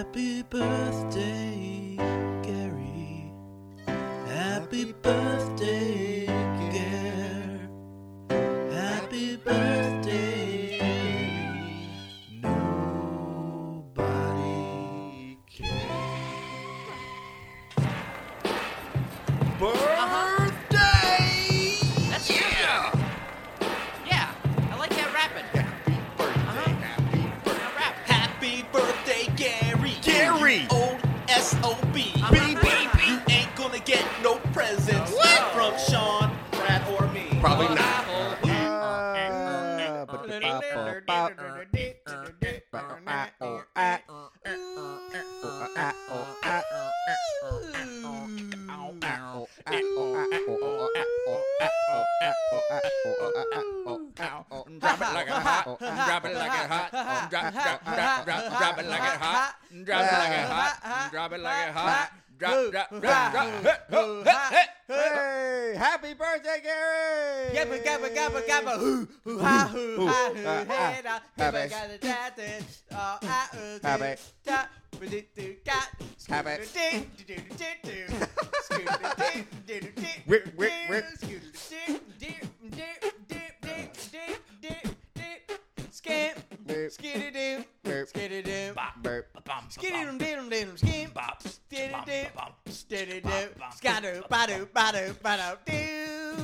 Happy birthday, Gary. Happy birthday, Gare. Happy birthday, Gary. Nobody cares. Birthday! That's yeah. Yeah, I like that rapping. Happy birthday, Gary. Gary. Old S.O.B. You ain't gonna get no presents from Sean, Brad, or me. Probably not. Drop it like it hot. Drop it like it hot. Drop it like it hot. Drop it like it hot. Drop it like it hot. Drop. Hey, happy birthday, Gary! Gabba gabba gabba gabba hoo hoo ha hoo ha hoo head out Happy. gabba gabba da da Happy. da do do got Happy. Rip rip, rip. Scamp Burp. skiddy doo Burp. skiddy doo Burp. skiddy doo doo doo skim steady doo steady doo scadoo badoo badoo badoo doo.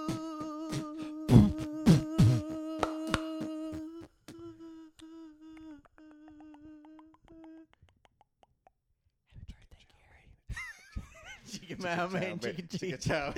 Chicken Mao Man, chicken chicken chow.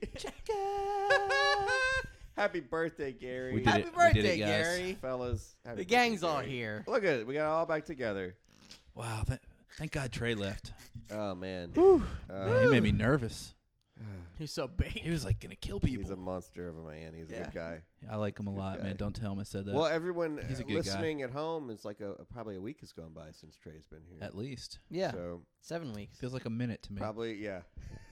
Happy birthday, Gary. We did Happy it. We did birthday, it, guys. Gary. Fellas. Happy The birthday, gang's all Gary. here. Look at it. We got it all back together. Wow, thank God Trey left. Oh, man. Man, he made me nervous. He's so big. He was like gonna kill people. He's a monster of a man. He's a Yeah. good guy. I like him a lot, guy. man. Don't tell him I said that. Well, everyone He's a good listening at home is like probably a week has gone by since Trey's been here. At least Yeah, So 7 weeks. feels like a minute to me. probably, yeah.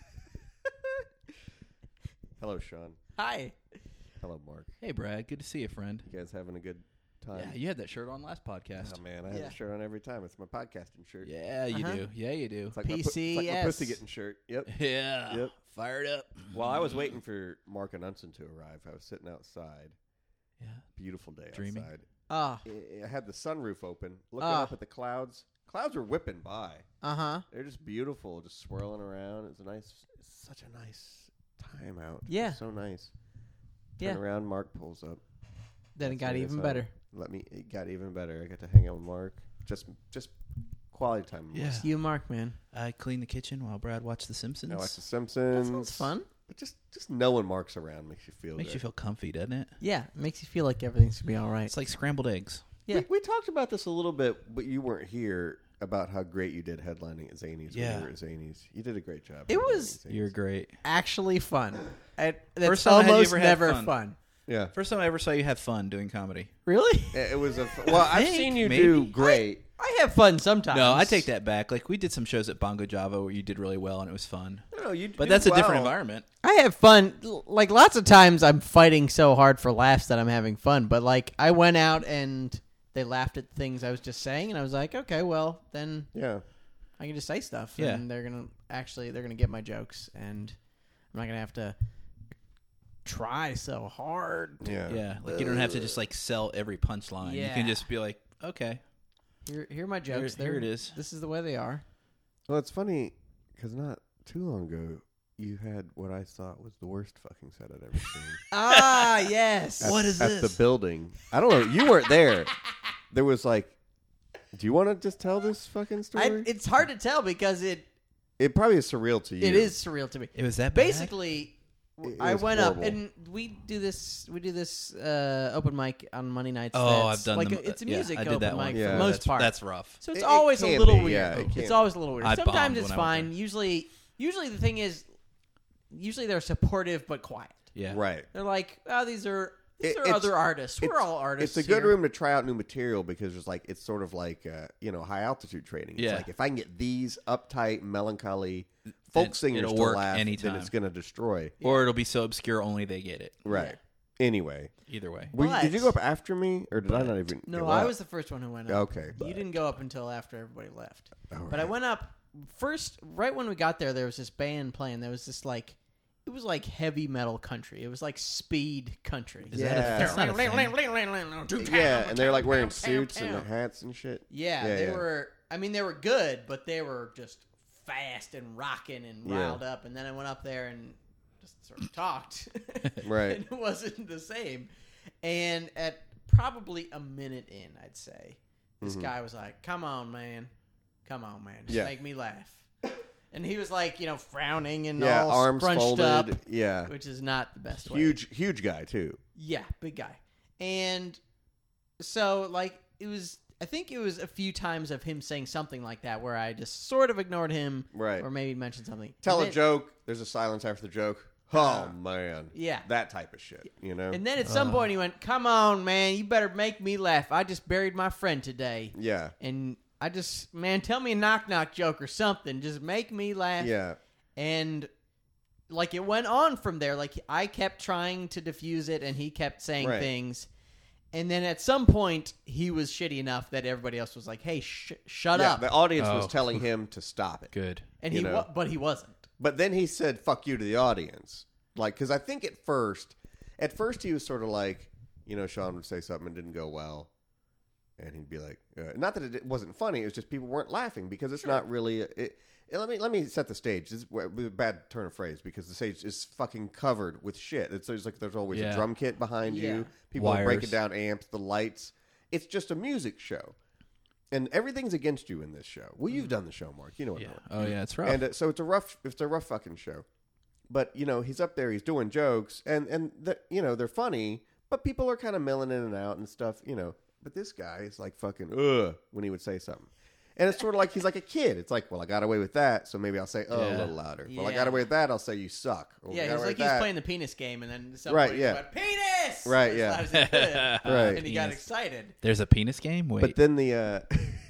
Hello, Sean. Hi. Hello, Mark. Hey, Brad. Good to see you, friend. You guys having a good time? Yeah, you had that shirt on last podcast. Oh, man. I have Yeah. a shirt on every time. It's my podcasting shirt. Yeah, you Uh-huh. do. Yeah, you do. It's like my it's like my PCS. pussy getting shirt. Yep. Yeah. Yep. Fired up. While I was waiting for Mark and Unson to arrive, I was sitting outside. Yeah. Beautiful day Dreaming. outside. Oh. I had the sunroof open, looking Ah. up at the clouds. Clouds were whipping by. Uh-huh. They're just beautiful, just swirling around. It's such a nice time out. Yeah. So nice. Yeah. Turn around, Mark pulls up. Then it That's got when even it's better. It got even better. I got to hang out with Mark. Just quality time. Yeah. It's you, Mark, man. I cleaned the kitchen while Brad watched The Simpsons. I watch The Simpsons. That sounds fun. But just knowing Mark's around makes you feel Makes good. you feel comfy, doesn't it? Yeah, it makes you feel like everything's gonna be all right. It's like scrambled eggs. Yeah. We talked about this a little bit, but you weren't here, about how great you did headlining at Zany's when Yeah. you were at Zany's. You did a great job. It headlining was- at Zany's. You're great. Actually fun. That's First time I had you almost ever had never fun. fun. Yeah. First time I ever saw you have fun doing comedy. Really? It was well, I've think, seen you maybe. do great. I have fun sometimes. No, I take that back. Like, we did some shows at Bongo Java where you did really well and it was fun. No, you But do that's a different well. environment. I have fun. Like, lots of times I'm fighting so hard for laughs that I'm having fun. But, like, I went out and they laughed at things I was just saying. And I was like, okay, well, then Yeah. I can just say stuff. Yeah. And they're going to get my jokes. And I'm not going to have to try so hard. Yeah. Yeah. Like, you don't have to just, like, sell every punchline. You Yeah. can just be like, okay. Here are my jokes. Here it is. This is the way they are. Well, it's funny because not too long ago you had what I thought was the worst fucking set I'd ever seen. Ah, yes. What is at this? the building? I don't know. You weren't there. There was like, do you want to just tell this fucking story? It's hard to tell because it It probably is surreal to you. is surreal to me. It was that bad? Basically, It I was went horrible. up and we do this open mic on Monday nights. Oh, that's I've done like them. it's a Yeah, music I did open that mic one. for Yeah, the most that's, part. That's rough. So it's It always a can little be, weird. yeah, it can It's be. always a little weird. I Sometimes bombed it's when I went fine. Usually the thing is, they're supportive but quiet. Yeah. Right. They're like, oh, these are It's- other artists. We're all artists. It's a good here. room to try out new material because it's sort of like high altitude training. It's Yeah. like if I can get these uptight, melancholy folk singers it'll to work laugh, anytime. then it's going to destroy. Or it'll be so obscure only they get it. Right. Anyway, Either way. did you go up after me, or did I not even? No, go I up? was the first one who went up. Okay, You didn't go up until after everybody left. All But I right. went up first. Right when we got there was this band playing. There was this like, it was like heavy metal country. It was like speed country. Is Yeah. that's not a thing. Yeah, and they're like wearing suits and hats and shit. Yeah, they were. I mean, they were good, but they were just fast and rocking and Yeah. riled up. And then I went up there and just sort of talked. Right. And it wasn't the same. And at probably a minute in, I'd say, this guy was like, "Come on, man. Come on, man. Just Yeah. make me laugh." And he was like, frowning and Yeah, all arms scrunched folded. up, Yeah, which is not the best way. huge guy too. Yeah, big guy. And so, like, I think it was a few times of him saying something like that where I just sort of ignored him. Right. Or maybe mentioned something. Tell And a then- joke. There's a silence after the joke. Oh man. Yeah. That type of shit. You know. And then at some point he went, "Come on, man, you better make me laugh. I just buried my friend today. Yeah. And I just, man, tell me a knock-knock joke or something. Just make me laugh." Yeah. And, like, it went on from there. Like, I kept trying to diffuse it, and he kept saying Right. things. And then at some point, he was shitty enough that everybody else was like, "Hey, shut Yeah. up." The audience was Oh. telling him to stop it. Good. And you know. but he wasn't. But then he said "fuck you" to the audience, like because I think at first he was sort of like, Sean would say something and didn't go well, and he'd be like, not that it wasn't funny, it was just people weren't laughing because it's not really. Let me set the stage. This is a bad turn of phrase because the stage is fucking covered with shit. There's always a Yeah. drum kit behind Yeah. you. People are breaking Wires. down amps, the lights. It's just a music show, and everything's against you in this show. Well, you've done the show, Mark. You know what Yeah. I mean. Oh yeah, it's rough. And so it's a rough fucking show. But he's up there, he's doing jokes, and they're funny, but people are kind of milling in and out and stuff, But this guy is like fucking when he would say something, and it's sort of like he's like a kid. It's like, well, I got away with that, so maybe I'll say a Yeah. little louder. Well, I Yeah. got away with that, I'll say you suck. Well, I Yeah, got he's away like with he was that. playing the penis game, and then at Right, point yeah. he went, "Penis!" Right, As yeah. loud as he could. Right. And he got Penis. excited. There's a penis game. Wait, But then the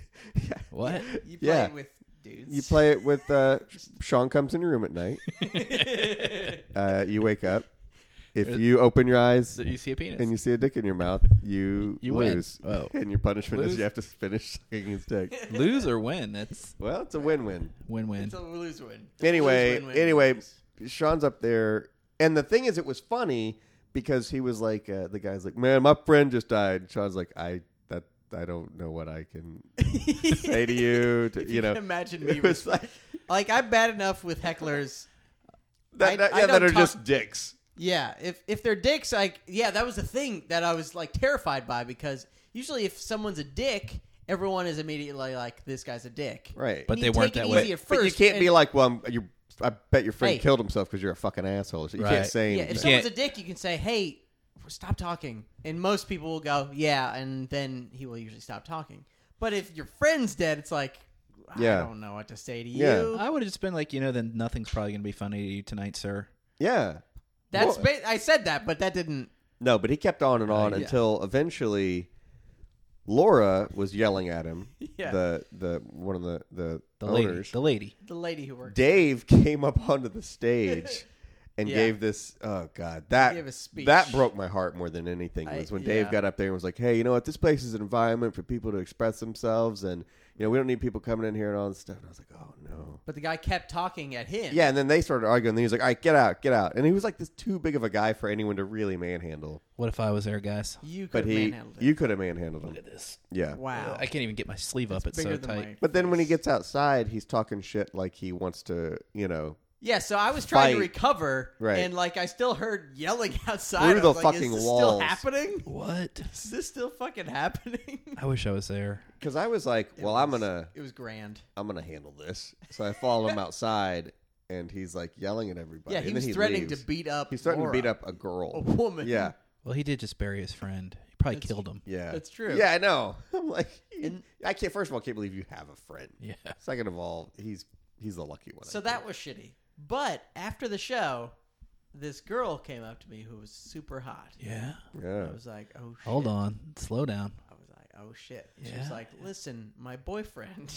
what? You play Yeah. it with dudes. you play it with Sean comes in your room at night. You wake up. If you open your eyes So you see a penis. and you see a dick in your mouth, you win. lose. Oh. And your punishment is Lose? you have to finish sucking his dick. Lose or win? That's Well, it's a win-win. win-win. It's a lose-win. Anyway, Lose-win-win-lose. Sean's up there, and the thing is, it was funny because he was like, the guy's like, "Man, my friend just died." Sean's like, "I don't know what I can say to you." To, You can imagine me. it was like I'm bad enough with hecklers. that I that don't are talk- just dicks. Yeah, if they're dicks, that was the thing that I was like terrified by because usually if someone's a dick, everyone is immediately like, "This guy's a dick." Right. But And they you weren't take it that way. easy at But you first, can't be and- like, "Well, I bet your friend Hey. killed himself because you're a fucking asshole." So you Right. can't say Yeah, anything. if someone's can't- a dick, you can say, "Hey, stop talking," and most people will go, "Yeah," and then he will usually stop talking. But if your friend's dead, it's like, Yeah. I don't know what to say to Yeah. you. I would have just been like, then nothing's probably going to be funny to you tonight, sir. Yeah. That's Well- I said that, but that didn't. No, but he kept on and on Yeah. until eventually Laura was yelling at him. Yeah. The one of the The owners. lady. The lady who worked. Dave came up onto the stage and Yeah. gave this. Oh God, that gave a speech. that broke my heart more than anything. Was when Dave yeah. got up there and was like, "Hey, you know what? This place is an environment for people to express themselves, and we don't need people coming in here and all this stuff." And I was like, "Oh no." But the guy kept talking at him. Yeah, and then they started arguing. And he was like, "All right, get out," and he was like this too big of a guy for anyone to really manhandle. What if I was there, guys? You could But have manhandled it. you could have manhandled him. Look at this. Yeah. Wow. I can't even get my sleeve up. It's bigger so than tight. my But then when he face. gets outside, he's talking shit like he wants to, Yeah, so I was trying to Fight. recover, Right. and I still heard yelling outside. Through I was the like, fucking is this walls. still happening? What? Is this still fucking happening? I wish I was there. because I was like, well, I'm gonna grand. handle this. So I follow him outside, and he's like yelling at everybody. Yeah, and he then was threatening leaves. to beat up. He's threatening Laura, to beat up a girl, a woman. Yeah, Well, he did just bury his friend. He probably killed him. yeah, That's true. Yeah, I know. I'm like, And- I can't. First of all, I can't believe you have a friend. Yeah. Second of all, he's the lucky one. So I that think. was shitty. But after the show, this girl came up to me who was super hot. Yeah. Yeah. I was like, "Oh shit!" Hold on. Slow down. I was like, "Oh shit!" She was Yeah. like, "Listen, my boyfriend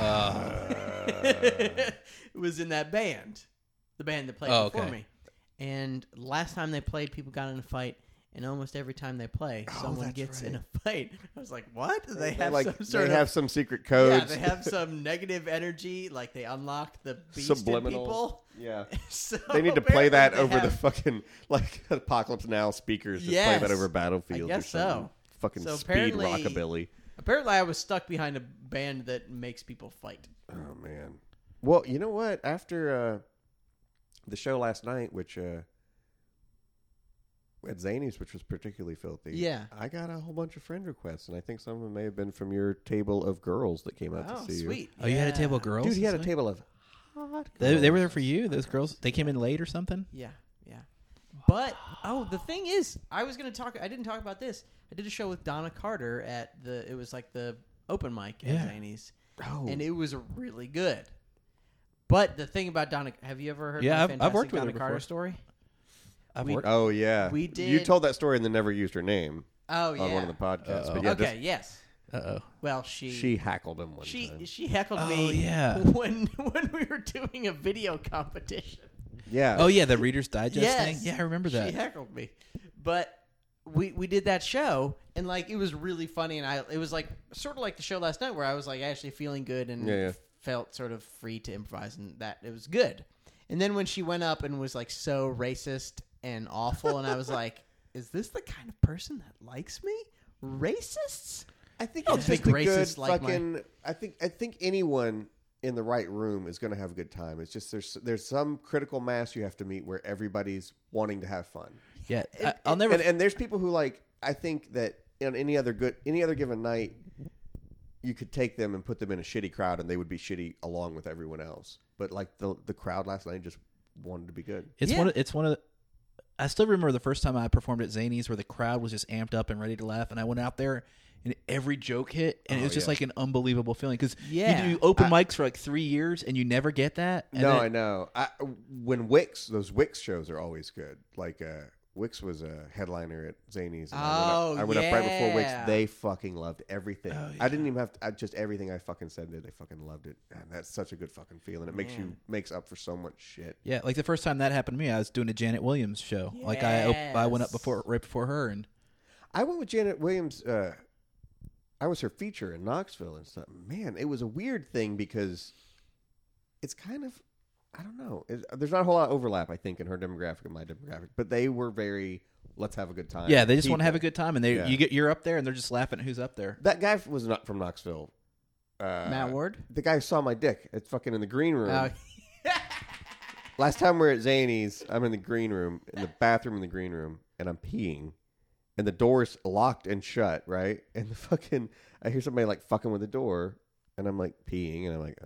Uh, was in that band, the band that played Oh, before okay. me. And last time they played, people got in a fight, and almost every time they play, someone that's gets in right. a fight. I was like, what? They They have like some sort they of have some secret codes. Yeah, they have some negative energy. Like they unlock the beast in Subliminal. people. Yeah. So They need to play that apparently over they the have- fucking like Apocalypse Now speakers. Just play Yes. that over Battlefield. I guess or something. so. Fucking So speed apparently- rockabilly. Apparently, I was stuck behind a band that makes people fight. Oh man. Well, you know what? After the show last night, which at Zany's, which was particularly filthy. Yeah. I got a whole bunch of friend requests, and I think some of them may have been from your table of girls that came out Oh, to see sweet. Oh, you had a Yeah. table of girls? you. Dude, he had a and table of hot stuff? They were there girls. for you, those girls? They came in late or something? Yeah, yeah. But the thing is, I didn't talk about this. I did a show with Donna Carter at it was like the open mic Yeah. at Zany's, Oh. and it was really good. But the thing about Donna, have you ever heard? Yeah, my I've fantastic worked with her Donna Carter before. story. I've We- worked. Oh yeah, We You did- told that story and then never used her name Oh yeah, on one of the podcasts. Uh-oh. But yeah, okay, yes. Uh-oh. Well, she heckled him one time. she heckled Oh, me. yeah. when we were doing a video competition. Yeah. Oh, yeah, the Reader's Digest Yes. thing? Yeah, I remember that. She heckled me, but we did that show, and like it was really funny, and it was like sort of like the show last night where I was like actually feeling good and Yeah. felt sort of free to improvise, and that it was good. And then when she went up and was like so racist and awful, and I was like, is this the kind of person that likes me? Racists? I think I it's don't just think a good racists like fucking. I think anyone in the right room is going to have a good time. It's just there's some critical mass you have to meet where everybody's wanting to have fun. Yeah, I'll never. And there's people who like. I think that on any other given night, you could take them and put them in a shitty crowd, and they would be shitty along with everyone else. But like the crowd last night just wanted to be good. It's Yeah. one of the, I still remember the first time I performed at Zany's where the crowd was just amped up and ready to laugh, and I went out there and every joke hit, and it was just yeah. like an unbelievable feeling because Yeah. you do open mics for like 3 years and you never get that. And No, then- I know. When those Wix shows are always good. Like Wix was a headliner at Zany's. And I went up right before Wix. yeah. They fucking loved everything. Oh, I didn't even have to. Just everything I fucking said. They fucking loved it. And that's such a good fucking feeling. It makes up for so much shit. Yeah, like the first time that happened to me, I was doing a Janet Williams show. Like I went up right before her, and I went with Janet Williams. I was her feature in Knoxville and stuff. Man, it was a weird thing because it's kind of, I don't know. There's not a whole lot of overlap, I think, in her demographic and my demographic. But they were very, let's have a good time. yeah, they just want to have a people. good time, and Yeah. you're up there, and they're just laughing at who's up there. That guy was not from Knoxville. Matt Ward. The guy who saw my dick. It's fucking in the green room. Oh, Last time we were at Zany's, I'm in the green room, in the bathroom in the green room, and I'm peeing. And the door's locked and shut, right? And I hear somebody like fucking with the door, and I'm like peeing, and I'm like,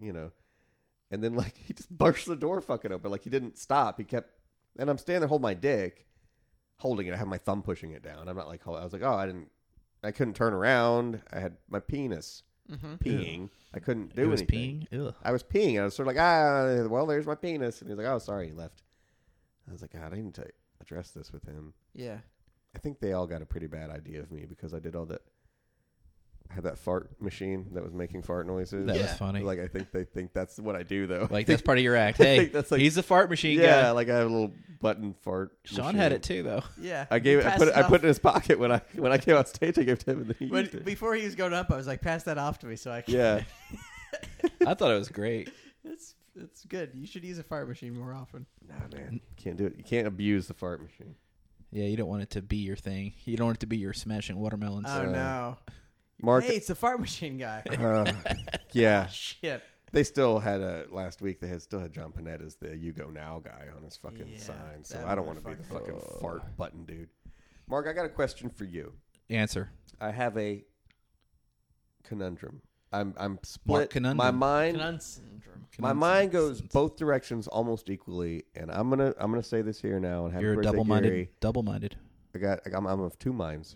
and then like he just burst the door fucking open, like he didn't stop. He kept, and I'm standing there holding my dick, holding it. I have my thumb pushing it down. I'm not like, I was like, I couldn't turn around. I had my penis peeing. I couldn't do It was anything. peeing. Ugh. I was peeing. I was sort of like, well, there's my penis. And he was like, oh, sorry, he left. I was like, God, I need to address this with him. yeah. I think they all got a pretty bad idea of me because I did all that. I had that fart machine that was making fart noises. That was funny. Like, I think they think that's what I do, though. Like that's part of your act. I Hey, think that's like- he's the fart machine yeah, guy. like I have a little button fart. Sean machine. had it too, though. Yeah. I gave it. I put it in his pocket when I came on stage. I gave it to him, and then he used it. Before he was going up, I was like, pass that off to me so I can. Yeah. I thought it was great. It's good. You should use a fart machine more often. Nah, man, can't do it. You can't abuse the fart machine. Yeah, you don't want it to be your thing. You don't want it to be your smashing watermelons. Oh no. Mark, Hey, it's the fart machine guy. yeah, Shit. they still had last week. They still had John Panetta as the "You Go Now" guy on his fucking Yeah, sign. So that I don't want to be the fucking fart button dude. Mark, I got a question for you. Answer. I have a conundrum. I'm Mark split. conundrum. My mind, Canunt syndrome. my mind goes both directions almost equally. And I'm gonna say this here now. And happy You're birthday, Gary. double-minded. I'm of two minds.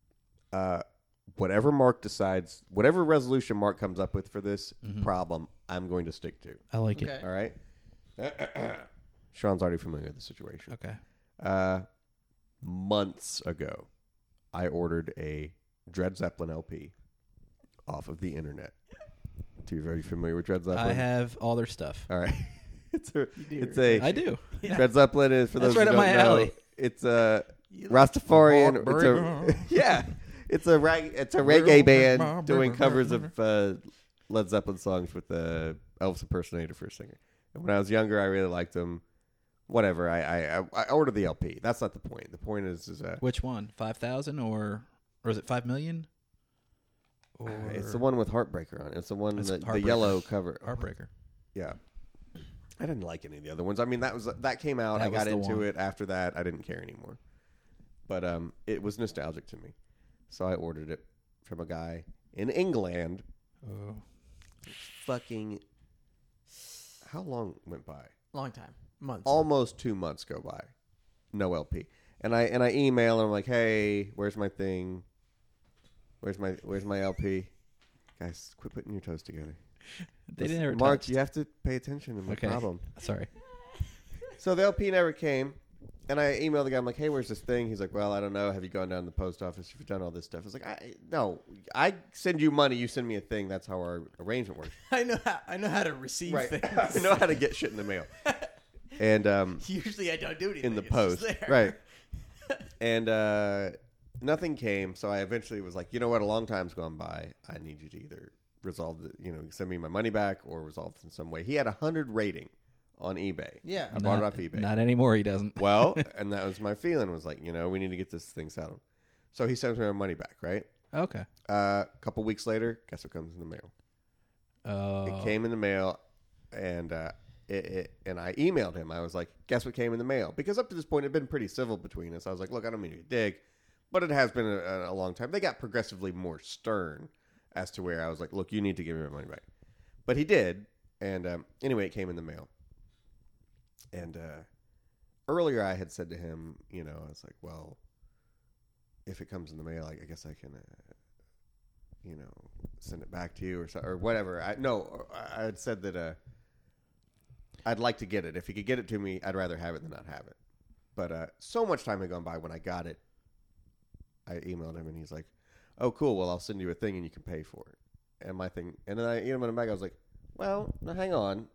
Whatever Mark decides, whatever resolution Mark comes up with for this problem, I'm going to stick to. I like Okay. it. All right. Sean's already familiar with the situation. Okay. Months ago, I ordered a Dred Zeppelin LP off of the internet. Are you very familiar with Dred Zeppelin? I have all their stuff. All right. It's a I do. Dred Zeppelin is for That's those right who up don't my know, alley. It's Rastafarian. It's a reggae band doing covers of Led Zeppelin songs with the Elvis impersonator for a singer. And when I was younger, I really liked them. Whatever. I ordered the LP. That's not the point. The point is Which one? 5,000 or is it 5 million? Or it's the one with Heartbreaker on it. It's the one It's that the Heartbreaker. yellow cover. Heartbreaker. Yeah. I didn't like any of the other ones. I mean, that came out. That I got was the into one. it. After that, I didn't care anymore. But it was nostalgic to me. So I ordered it from a guy in England. Oh. Fucking, how long went by? Long time. Months. Almost 2 months go by. No LP. And I email and I'm like, hey, where's my thing? Where's my LP? Guys, quit putting your toes together. They didn't ever Mark, touch. you have to pay attention to my Okay. problem. Sorry. So the LP never came. And I emailed the guy. I'm like, hey, where's this thing? He's like, well, I don't know. Have you gone down to the post office? Have you done all this stuff? I was like, no. I send you money. You send me a thing. That's how our arrangement works. I know how to receive things. I know how to get shit in the mail. And Usually I don't do anything. in the It's post. just there. Right. And nothing came. So I eventually was like, you know what? A long time's gone by. I need you to either resolve send me my money back or resolve it in some way. He had 100 rating on eBay. Yeah. I bought it off eBay. Not anymore. He doesn't. Well, and that was my feeling, was like, we need to get this thing settled. So he sends me my money back, right? Okay. A couple weeks later, guess what comes in the mail? It came in the mail, and and I emailed him. I was like, guess what came in the mail? Because up to this point, it had been pretty civil between us. I was like, look, I don't mean to be a dick, but it has been a long time. They got progressively more stern as to where I was like, look, you need to give me my money back. But he did, and anyway, it came in the mail. And earlier I had said to him, I was like, well, if it comes in the mail, I guess I can, send it back to you or whatever. I had said that I'd like to get it. If he could get it to me, I'd rather have it than not have it. But so much time had gone by when I got it. I emailed him and he's like, oh, cool. Well, I'll send you a thing and you can pay for it. And my thing, and then I emailed him back. I was like, well, now hang on,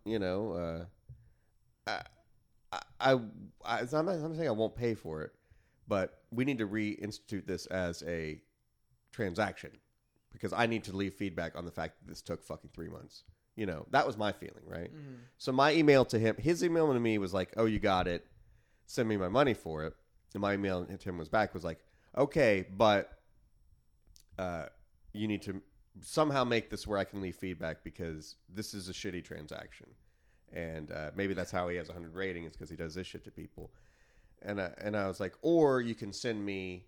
I'm not saying I won't pay for it, but we need to reinstitute this as a transaction because I need to leave feedback on the fact that this took fucking 3 months. That was my feeling, right? Mm-hmm. So my email to him, his email to me was like, oh, you got it. Send me my money for it. And my email to him was like, okay, but you need to somehow make this where I can leave feedback because this is a shitty transaction. And maybe that's how he has 100 rating is because he does this shit to people. And I was like, or you can send me,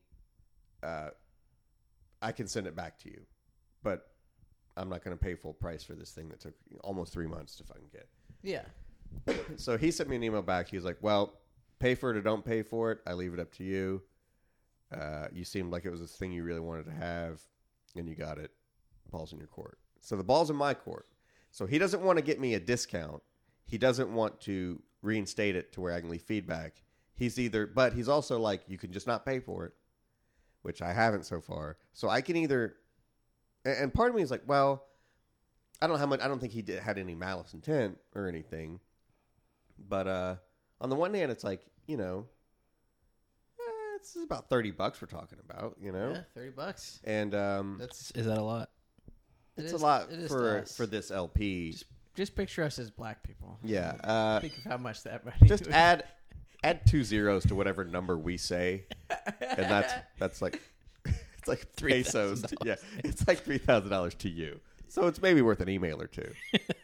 I can send it back to you, but I'm not going to pay full price for this thing that took almost 3 months to fucking get. Yeah. So he sent me an email back. He was like, well, pay for it or don't pay for it. I leave it up to you. You seemed like it was a thing you really wanted to have, and you got it. Ball's in your court. So the ball's in my court. So he doesn't want to get me a discount. He doesn't want to reinstate it to where I can leave feedback. But he's also like, you can just not pay for it, which I haven't so far. So I can either, and part of me is like, well, I don't think he had any malice intent or anything. But on the one hand, it's like, it's about $30 we're talking about, Yeah, $30. And Is that a lot? it's a lot for this LP. Just picture us as black people. Yeah. Think of how much that money Just would- add 2 zeros to whatever number we say, and that's like it's like pesos. Yeah, it's like $3,000 to you. So it's maybe worth an email or two.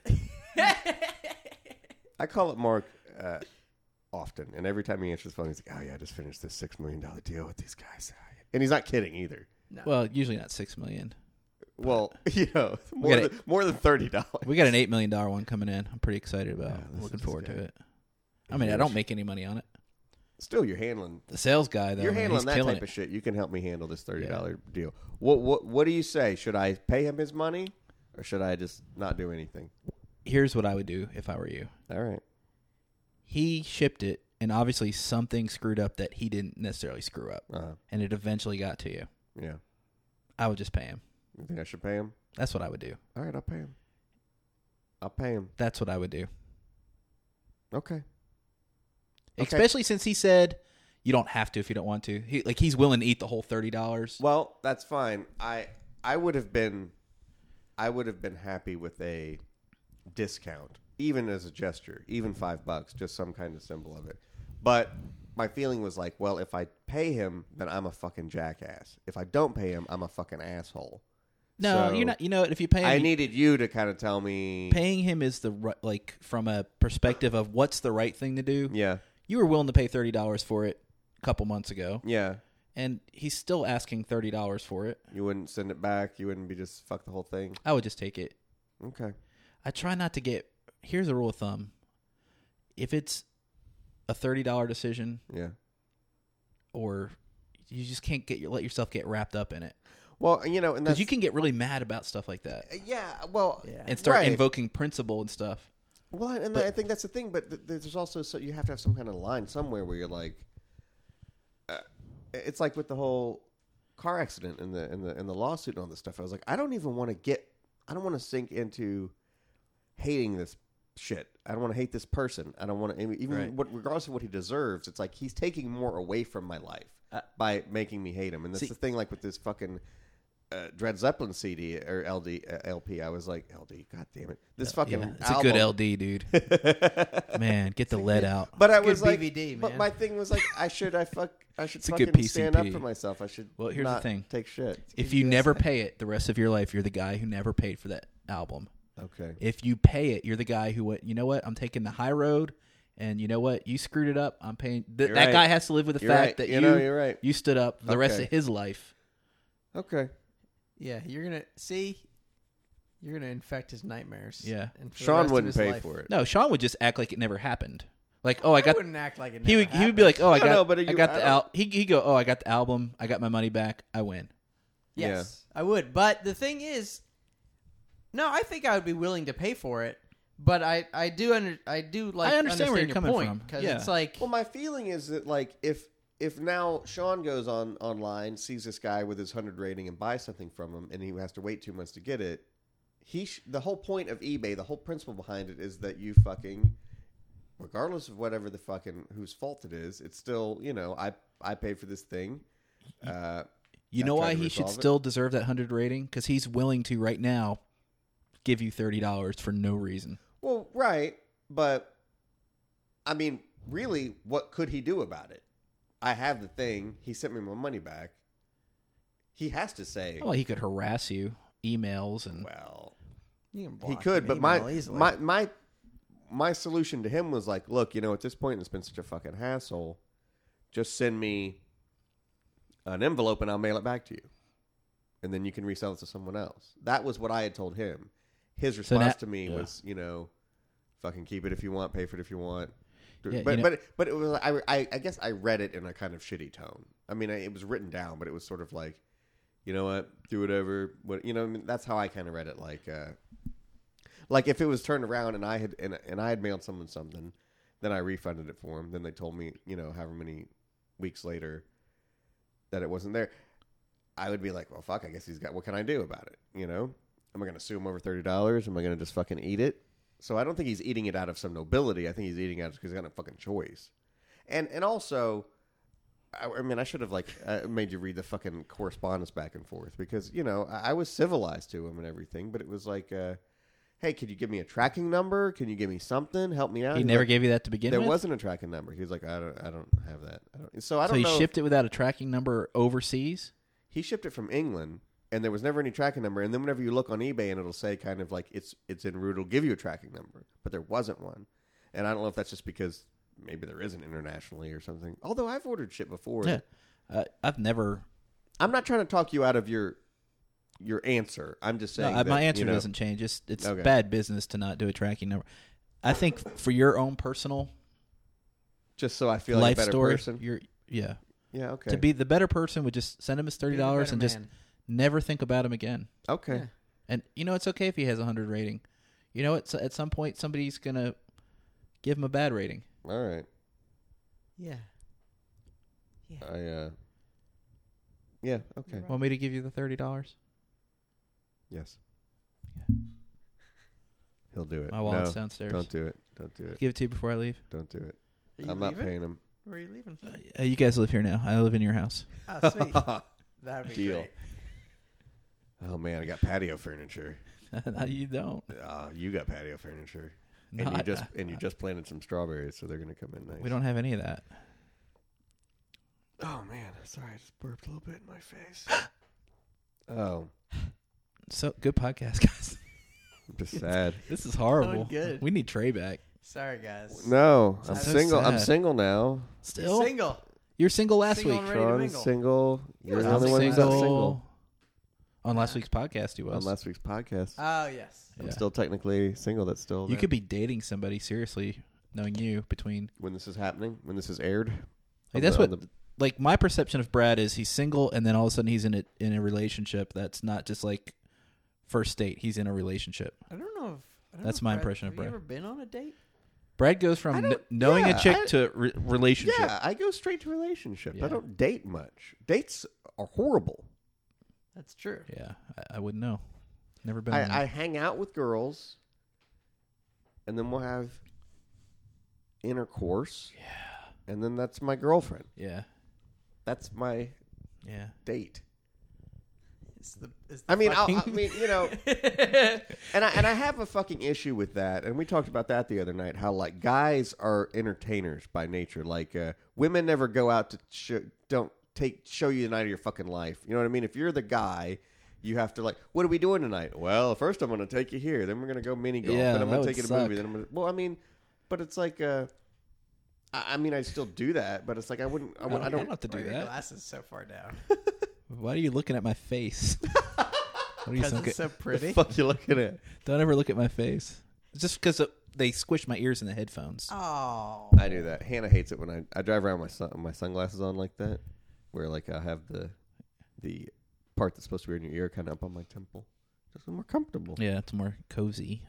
I call it Mark often, and every time he answers the phone, he's like, "Oh yeah, I just finished this $6 million deal with these guys," and he's not kidding either. No. Well, usually not 6 million. Well, more than $30. We got an $8 million one coming in. I'm pretty excited about. this Looking is forward good. to it. I mean, I don't make any money on it. Still, you're handling. The sales guy, though, You're man, handling he's that killing type it. of shit. You can help me handle this $30 deal. What do you say? Should I pay him his money, or should I just not do anything? Here's what I would do if I were you. All right. He shipped it, and obviously something screwed up that he didn't necessarily screw up, and it eventually got to you. Yeah. I would just pay him. You think I should pay him? That's what I would do. All right, I'll pay him. I'll pay him. That's what I would do. Okay. Especially since he said, you don't have to if you don't want to. He's willing to eat the whole $30. Well, that's fine. I would have been happy with a discount, even as a gesture, even $5, just some kind of symbol of it. But my feeling was like, well, if I pay him, then I'm a fucking jackass. If I don't pay him, I'm a fucking asshole. No, So, you're not. You know, if you pay him, I needed you to kind of tell me. paying him is from a perspective of what's the right thing to do. Yeah, You were willing to pay $30 for it a couple months ago, yeah. and he's still asking $30 for it. You wouldn't send it back. You wouldn't be just fuck the whole thing. I would just take it. Okay. I try not to get. Here's a rule of thumb: if it's a $30 decision, Yeah. or you just can't let yourself get wrapped up in it, Well, and because that's you can get really mad about stuff like that Yeah. Well. Yeah. and start Right. invoking principle and stuff. Well, and I think that's the thing, but there's also you have to have some kind of line somewhere where you're like, it's like with the whole car accident and the lawsuit and all this stuff. I was like, I don't want to sink into hating this shit. I don't want to hate this person. I don't want to even Right. regardless of what he deserves. It's like he's taking more away from my life by making me hate him, and that's See- the thing. Like with this fucking. Dred Zeppelin CD or LP. I was like, LD, god damn it, this fucking Yeah, it's album. a good LD, dude. Man, get the lead out. But I Good was like, BVD, but man. my thing was like, I should a fucking good stand up PCP. for myself. I should. Well, here's the not thing. take shit. If you never pay it the rest of your life, you're the guy who never paid for that album. Okay. If you pay it, you're the guy who went, you know what, I'm taking the high road, and you know what, you screwed it up, I'm paying. You're That right. guy has to live with the You're fact right. that You're right. you stood up the rest Okay. of his life. Okay. Yeah, you're gonna infect his nightmares. Yeah. And for the Sean rest of wouldn't his pay life. for it. No, Sean would just act like it never happened. Like, I I got. wouldn't act like it. He never would be like, oh, I No, got. no, but I you- got I the don't- al. He go, oh, I got the album. I got my money back. I win. Yes, I would. But the thing is, no, I think I would be willing to pay for it. But I understand where you're your coming point, from. because Yeah. it's like, Well, my feeling is that like if now Sean goes online, sees this guy with his 100 rating and buys something from him, and he has to wait 2 months to get it, the whole point of eBay, the whole principle behind it is that you fucking, regardless of whatever the fucking whose fault it is, it's still I paid for this thing. You I know tried why to he should resolve it. still deserve that 100 rating? Because he's willing to right now give you $30 for no reason. Well, right, but I mean, really, what could he do about it? I have the thing. He sent me my money back. He has to say, Well, he could harass you, emails, and well, you can he block could, an but email easily. my solution to him was like, look, at this point, it's been such a fucking hassle. Just send me an envelope and I'll mail it back to you, and then you can resell it to someone else. That was what I had told him. His So response now- to me yeah. was, fucking keep it if you want, pay for it if you want. Yeah, But it was I guess I read it in a kind of shitty tone. I mean, it was written down, but it was sort of like, you know what, do whatever. What I mean, that's how I kind of read it. Like if it was turned around and I had mailed someone something, then I refunded it for him. Then they told me, however many weeks later, that it wasn't there. I would be like, well, fuck. I guess he's got. What can I do about it? Am I going to sue him over $30? Am I going to just fucking eat it? So I don't think he's eating it out of some nobility. I think he's eating it out because he's got a fucking choice. And also, I mean, I should have made you read the fucking correspondence back and forth because I was civilized to him and everything, but it was like, hey, could you give me a tracking number? Can you give me something? Help me out. he He's never like, gave you that to begin There with? wasn't a tracking number. He was like, I don't have that. So I So don't he know. shipped it without a tracking number overseas? He shipped it from England, and there was never any tracking number. And then whenever you look on eBay, and it'll say kind of like it's en route, it'll give you a tracking number, but there wasn't one. And I don't know if that's just because maybe there isn't internationally or something. Although I've ordered shit before. Yeah. I've never... I'm not trying to talk you out of your answer. I'm just saying No, that, my answer doesn't change. It's Okay. bad business to not do a tracking number. I think for your own personal Just so I feel like life a better story, person. yeah. Yeah. Okay. To be the better person would just send him his $30 better and just man. never think about him again. okay. Yeah. And it's okay if he has a 100 rating. At some point somebody's gonna give him a bad rating. All right. Yeah. Yeah. Okay. Want me to give you the $30? Yes. He'll do it. My wallet's No, downstairs. don't do it. Don't do it. Give it to you before I leave. Don't do it. Are you I'm not leaving? paying him. Where are you leaving? You guys live here now. I live in your house. Oh, sweet. That'd be Deal. great. Oh man, I got patio furniture. No, you don't. You got patio furniture, No, and you just planted some strawberries, so they're gonna come in nice. We don't have any of that. Oh man, sorry, I just burped a little bit in my face. Oh, So good podcast, guys. I'm just sad. This is horrible. Going good. We need Trey back. Sorry, guys. No, I'm So single. I'm sad. single now. Still, Single. you were single last Single week. and ready to Sean's mingle. single. You're the I'm only one who's not single. On last week's podcast, he On was. last week's podcast, Oh, yes. I'm Yeah. still technically single. That's still You there. could be dating somebody seriously, knowing you between. when this is happening, when this is aired. Like that's On what. the- Like my perception of Brad is he's single, and then all of a sudden he's in a relationship that's not just like first date. He's in a relationship. I don't know if... That's my impression of Have you Brad. ever been on a date? Brad goes I from don't- knowing yeah, a chick I- to relationship. Yeah, I go straight to relationship. Yeah. I don't date much. Dates are horrible. That's true. Yeah, I wouldn't know. Never been. on I one. hang out with girls, and then we'll have intercourse. Yeah. And then that's my girlfriend. Yeah, That's my yeah. date. It's the I mean, fucking- you know, and I have a fucking issue with that. And we talked about that the other night. How like guys are entertainers by nature. Like women never go out to show you the night of your fucking life. You know what I mean? If you're the guy, you have to like, what are we doing tonight? Well, first I'm going to take you here. Then we're going to go mini golf. Yeah, then I'm that going to would take you to a movie. suck. Then I'm going to. Well, I mean, but it's like. I mean, I still do that, but it's like I wouldn't. I don't don't. have to do Why are your that. glasses so far down? Why are you looking at my face? What are you Because some it's so What the pretty. fuck you looking at? Don't ever look at my face. It's just because they squish my ears in the headphones. Oh. I do that. Hannah hates it when I drive around with my sunglasses on like that, where like I have the part that's supposed to be in your ear kind of up on my temple, just more comfortable. Yeah, it's more cozy.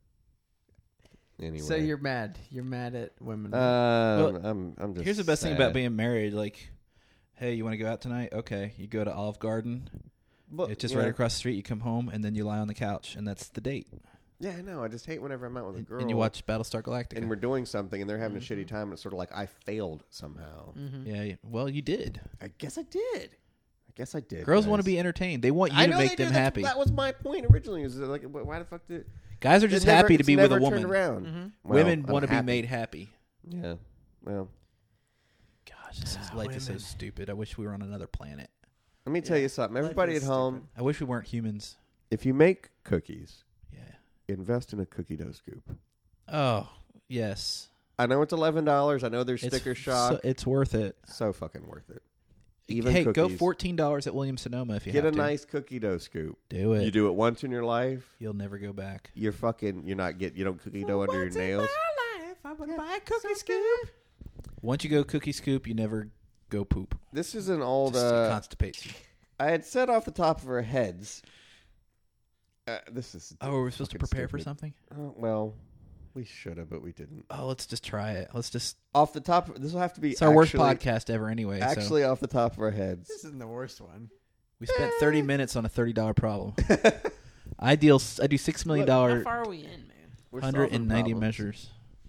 Anyway, So you're mad. You're mad at women. I'm just. Here's the best thing sad. about being married. Like, hey, you want to go out tonight? Okay. You go to Olive Garden. But, It's just yeah. right across the street. You come home, and then you lie on the couch, and that's the date. Yeah, I know. I just hate whenever I'm out with a girl And you watch Battlestar Galactica. and we're doing something and they're having a shitty time. And it's sort of like I failed somehow. Yeah, well, you did. I guess I did. Girls want to guys. be entertained. They want you I to know make they do. them That's- happy. That was my point originally. Is like, why the fuck did Guys are just it never- happy to it's be with a never woman. turned around. Well, Women I'm want to be happy. made happy. Yeah. Well, Gosh, life is so stupid. I wish we were on another planet. let me tell you something. Everybody at is home, stupid. I wish we weren't humans. if you make cookies, Yeah. invest in a cookie dough scoop. Oh, yes. I know it's $11. I know there's sticker it's shock. it's worth it. So fucking worth it. Even hey, cookies. go $14 at Williams Sonoma if you Get a have to. nice cookie dough scoop. Do it. You do it once in your life. You'll never go back. You don't cookie dough under your nails. I would buy a cookie scoop. Once you go cookie scoop, you never go poop. This is an old. Just it constipates you. I had said off the top of our heads. This is. Oh, we're supposed to fucking prepare for stupid. something? Well, we should have, but we didn't. Oh, let's just try it. Let's just. Off the top, this will have to be. It's our worst actually- podcast ever anyway. So Actually, off the top of our heads. This isn't the worst one. we spent 30 minutes on a $30 problem. I do $6 million, How far are we in, man? We're solving 190 problems. measures.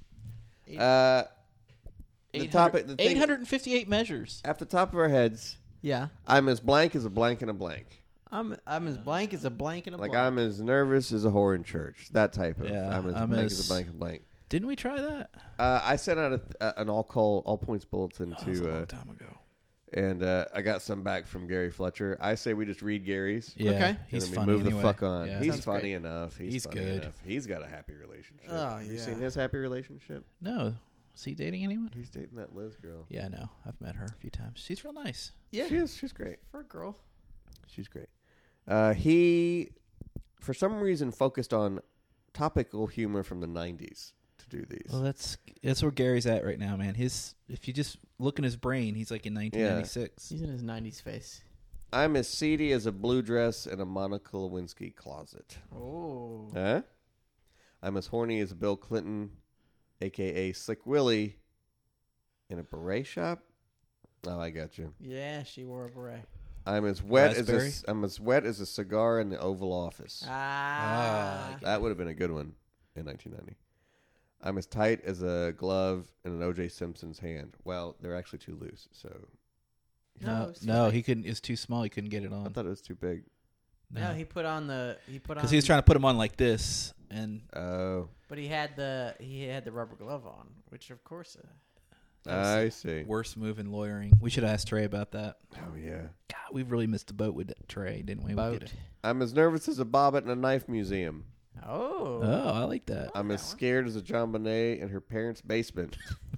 The topic, the thing, 858 measures. at the top of our heads, Yeah. I'm as blank as a blank and a blank. I'm as blank as a blank and a Like blank. I'm as nervous as a whore in church. That type of. Yeah, I'm as I'm blank as- as a blank and blank. Didn't we try that? I sent out an all points bulletin That was a long to, time ago. and I got some back from Gary Fletcher. I say we just read Gary's. Yeah, Okay. he's And funny then we move anyway. the fuck on. Yeah. He's Sounds funny great. enough. He's funny good. enough. He's got a happy relationship. Oh, Have you yeah. seen his happy relationship? No. Is he dating anyone? He's dating that Liz girl. Yeah, I know. I've met her a few times. She's real nice. yeah. She's great. For a girl. She's great. He, for some reason, focused on topical humor from the 90s to do these. Well, that's where Gary's at right now, man. If you just look in his brain, he's like in 1996. He's in his 90s face. I'm as seedy as a blue dress in a Monica Lewinsky closet. Oh. Huh? I'm as horny as Bill Clinton, a.k.a. Slick Willie, in a beret shop. Oh, I got you. Yeah, she wore a beret. I'm as wet Raspberry? as a cigar in the Oval Office. Ah. That would have been a good one in 1990. I'm as tight as a glove in an O.J. Simpson's hand. Well, they're actually too loose, so No, he couldn't. It's too small. He couldn't get it I on. thought it was too big. No, he put on Because he was trying to put him on like this, and Oh, but he had the rubber glove on, which of course. I see. worst move in lawyering. We should ask Trey about that. Oh, yeah. God, we really missed the boat with Trey, didn't we? We Boat. could- I'm as nervous as a bobbit in a knife museum. Oh. Oh, I like that. I'm as scared as a JonBenet in her parents' basement.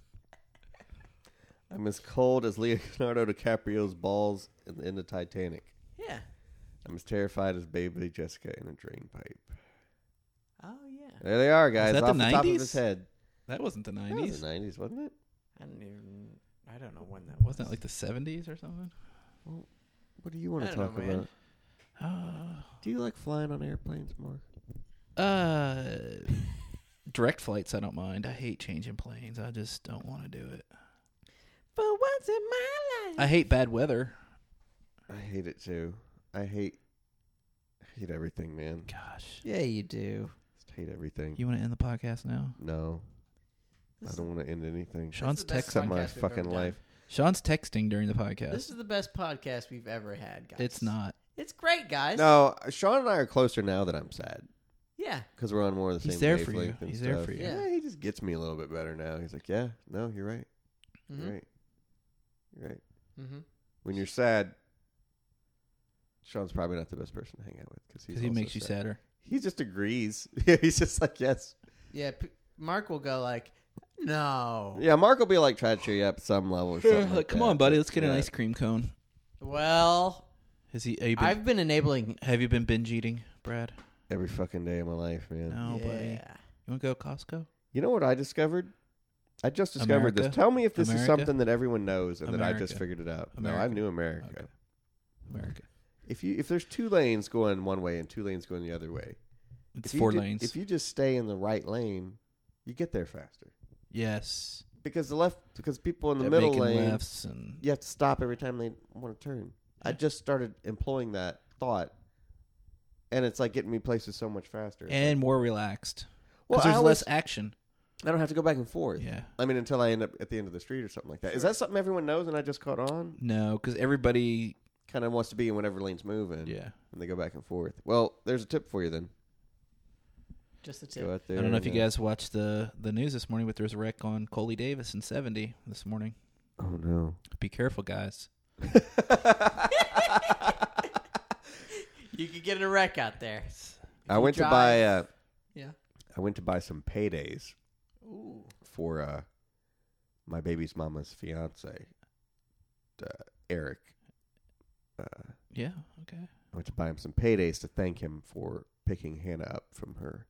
I'm as cold as Leonardo DiCaprio's balls in the Titanic. Yeah. I'm as terrified as baby Jessica in a drain pipe. Oh yeah. There they are, guys. that Off the the top of 90s? his head. That wasn't the That was 90s. the 90s, wasn't it? I don't know when that was. Wasn't that like the 70s or something? What do you want I to don't talk know, man. about? Do you like flying on airplanes, Mark? Direct flights, I don't mind. I hate changing planes. I just don't want to do it. For once in my life. I hate bad weather. I hate it too. I hate everything, man. Gosh. Yeah, you do. Just hate everything. You want to end the podcast now? No. I don't want to end anything. Sean's the best texting. Except my podcast we've ever fucking done. life. Sean's texting during the podcast. This is the best podcast we've ever had, guys. It's not. It's great, guys. No, Sean and I are closer now that I'm sad. Yeah. Because we're on more of the He's same there for you. wavelength and He's there stuff. for you. Yeah. Yeah, he just gets me a little bit better now. He's like, yeah, no, you're right. Mm-hmm. You're right. You're right. Mm-hmm. When you're sad, Sean's probably not the best person to hang out with because Because he makes you sadder. He just agrees. Yeah, he's just like, yes. Yeah. Mark will go like, no. Yeah, Mark will be like, try to cheer you up at some level or something. like Come that. on, buddy. Let's get an Yeah. ice cream cone. Well, Have you I've been enabling. been binge eating, Brad? Every fucking day of my life, man. No, buddy. Yeah. You want to go to Costco? You know what I discovered? I just discovered America? this. Tell me if this is America? something that everyone knows and that I just America. figured it out. No, I America. knew America. Okay. America. If there's 2 lanes going one way and 2 lanes going the other way, It's if you 4 ju- lanes. If you just stay in the right lane, you get there faster. Yes. Because people in the They're middle making lane, lefts and you have to stop every time they want to turn. I just started employing that thought, and it's like getting me places so much faster. and more relaxed. Well, Because I there's always- less action. I don't have to go back and forth. Yeah. I mean, until I end up at the end of the street or something like that. Is that something everyone knows and I just caught on? No, because everybody. Kind of wants to be in whatever lane's moving. Yeah. And they go back and forth. Well, there's a tip for you then. Just the Go tip. out there. I don't know if you and, guys watched the news this morning, but there was a wreck on Coley Davis in 70 this morning. Oh, no. Be careful, guys. You could get in a wreck out there. I went to buy Yeah. I went to buy some paydays Ooh. for my baby's mama's fiance, Eric. Yeah. Okay. I went to buy him some paydays to thank him for picking Hannah up from her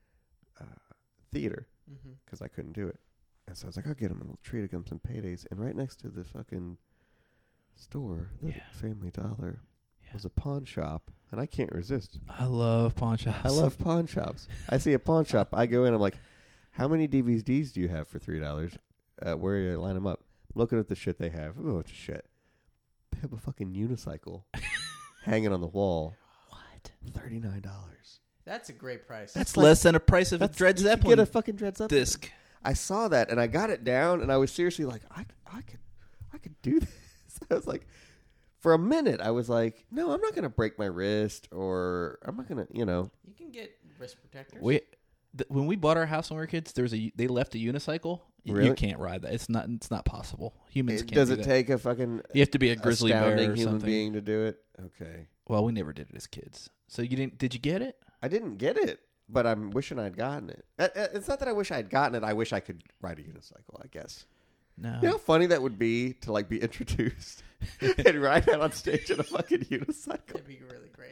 theater Mm-hmm. because I couldn't do it. And so I was like, I'll get him a little treat. I got him some paydays. And right next to the fucking store, the Yeah. Family Dollar, Yeah. was a pawn shop. And I can't resist. I love pawn shops. I love pawn shops. I see a pawn shop. I go in. I'm like, how many DVDs do you have for $3? Where do you line them up? I'm looking at the shit they have. Oh, it's shit. They have a fucking unicycle hanging on the wall. What? $39. That's a great price. That's like- less than a price of a Dred you could Zeppelin get a fucking Dred Zeppelin disc. I saw that and I got it down and I was seriously like, I could do this. I was like, for a minute, I was like, no, I'm not going to break my wrist or I'm not going to, You can get wrist protectors. When we bought our house when we were kids, they left a unicycle. Really? You can't ride that. It's not possible. Humans can't. Does do it that. take a fucking You have to be a grizzly bear astounding or human something. being to do it? Okay. Well, we never did it as kids. So you didn't? Did you get it? I didn't get it, but I'm wishing I'd gotten it. It's not that I wish I'd gotten it. I wish I could ride a unicycle, I guess. No. You know how funny that would be to like be introduced and ride out on stage in a fucking unicycle? That'd be really great.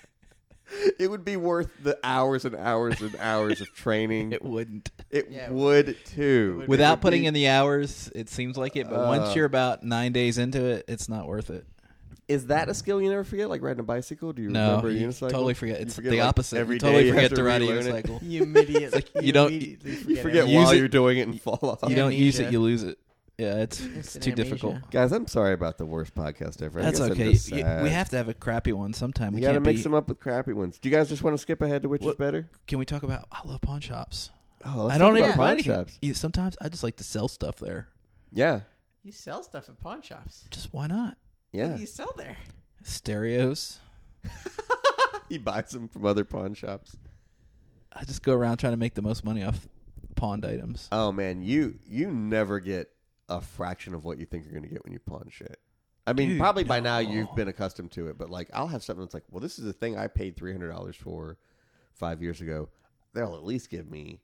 It would be worth the hours and hours and hours of training. It wouldn't. It Yeah, would too. would Without It would putting be- in the hours, it seems like it. But once you're about 9 days into it, it's not worth it. Is that a skill you never forget, like riding a bicycle? Do you No, remember a you unicycle? totally forget. You It's forget, the like, opposite. every You day totally you have forget to to ride a relearn it. unicycle. You immediately, you don't- immediately You forget, forget everything. while it- you're doing it and fall off. You don't use it, amnesia. you lose it. Yeah, it's Instant too amnesia. difficult. Guys, I'm sorry about the worst podcast ever. I That's guess I'm okay. just sad. We have to have a crappy one sometime. You We got to can't mix be. them up with crappy ones. Do you guys just want to skip ahead to which is What- better? Can we talk about? I love pawn shops. Oh, let's I don't talk even about buy pawn anything. shops. Sometimes I just like to sell stuff there. Yeah, You sell stuff at pawn shops. Just why not? What yeah. do you sell there? Stereos. He buys them from other pawn shops. I just go around trying to make the most money off pawned items. Oh man, you never get a fraction of what you think you're going to get when you pawn shit. I mean, Dude, probably by now no. you've been accustomed to it, but like I'll have something that's like, well, this is the thing I paid $300 for 5 years ago. They'll at least give me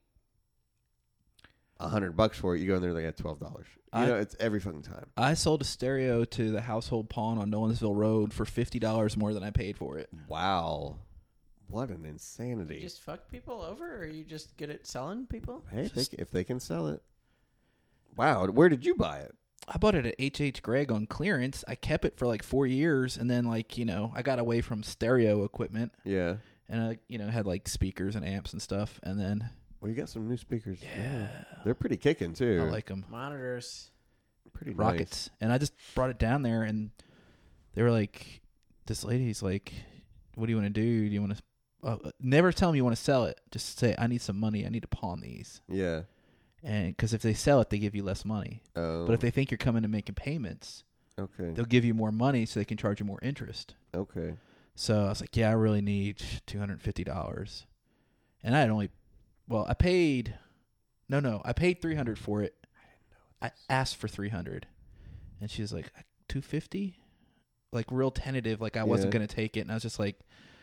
$100 for it. You go in there, they got $12. You know, it's every fucking time. I sold a stereo to the household pawn on Nolensville Road for $50 more than I paid for it. Wow, what an insanity! You just fuck people over, or are you just good at selling people? Hey, if they can sell it. Wow, where did you buy it? I bought it at H.H. Gregg on clearance. I kept it for like 4 years, and then I got away from stereo equipment, Yeah. and I had like speakers and amps and stuff, and then Well, you got some new speakers. Yeah. They're pretty kicking too. I like them. Monitors. pretty nice. Rockets. And I just brought it down there, and they were like, this lady's like, what do you want to do? Do you want to never tell them you want to sell it. Just say, I need some money. I need to pawn these. Yeah. And because if they sell it, they give you less money. Oh. But if they think you're coming and making payments, Okay. they'll give you more money so they can charge you more interest. Okay. So I was like, yeah, I really need $250. And I had I paid $300 for it. I asked for $300. And she was like, $250? Like real tentative, like I wasn't going to take it. And I was just like,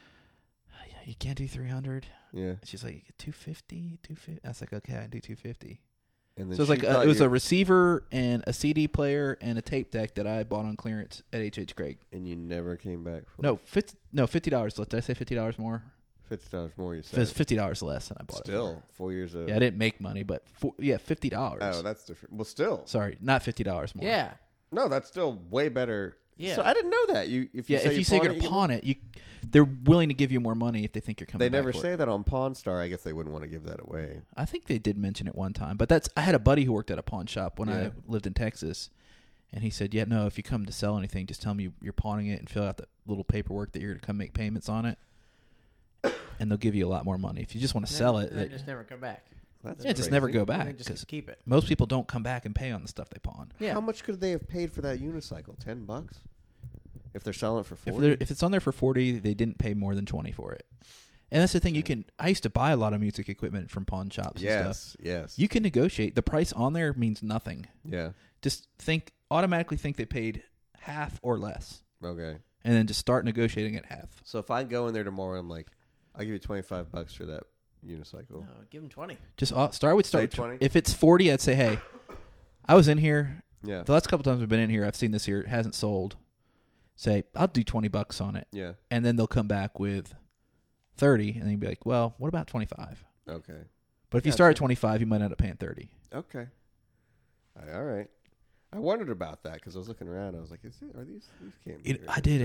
you can't do $300? Yeah. She's like, $250? I was like, okay, I do $250. And then So it was like she thought it was you- a receiver and a CD player and a tape deck that I bought on clearance at H.H. Gregg. and you never came back. For No, $50. Did I say $50 more? $50 more. You It was said. $50 less than I bought it. Still 4 years of. Yeah, I didn't make money, but $50. Oh, that's different. Well, still. Sorry, not $50 more. Yeah. No, that's still way better. Yeah. So I didn't know that. If you If you say you're pawn gonna pawn it, they're willing to give you more money if they think you're coming. they back never for say it. that on Pawn Star. I guess they wouldn't want to give that away. I think they did mention it one time, but I had a buddy who worked at a pawn shop when Yeah. I lived in Texas, and he said, "Yeah, no, if you come to sell anything, just tell me you're pawning it and fill out the little paperwork that you're gonna come make payments on it, and they'll give you a lot more money. If you just want to sell it, They just never come back. That's just crazy. never go They back just because keep it. most people don't come back and pay on the stuff they pawn. Yeah. How much could they have paid for that unicycle? $10? If they're selling it for If, 40? if it's on there for $40, they didn't pay more than $20 for it. And that's the thing. I used to buy a lot of music equipment from pawn shops and stuff. Yes. You can negotiate. The price on there means nothing. Yeah. Just automatically think they paid half or less, Okay. and then just start negotiating at half. So if I go in there tomorrow, I'm like, I'll give you $25 for that unicycle. No, give them 20. Just start with Say 20? If it's 40, I'd say, hey, I was in here. Yeah. The last couple times I've been in here, I've seen this here. It hasn't sold. Say, I'll do $20 on it. Yeah. And then they'll come back with 30, and then you'd be like, well, what about 25? Okay. But if you Gotcha. start at 25, you might end up paying 30. Okay. All right. I wondered about that because I was looking around. I was like, are these can't be I did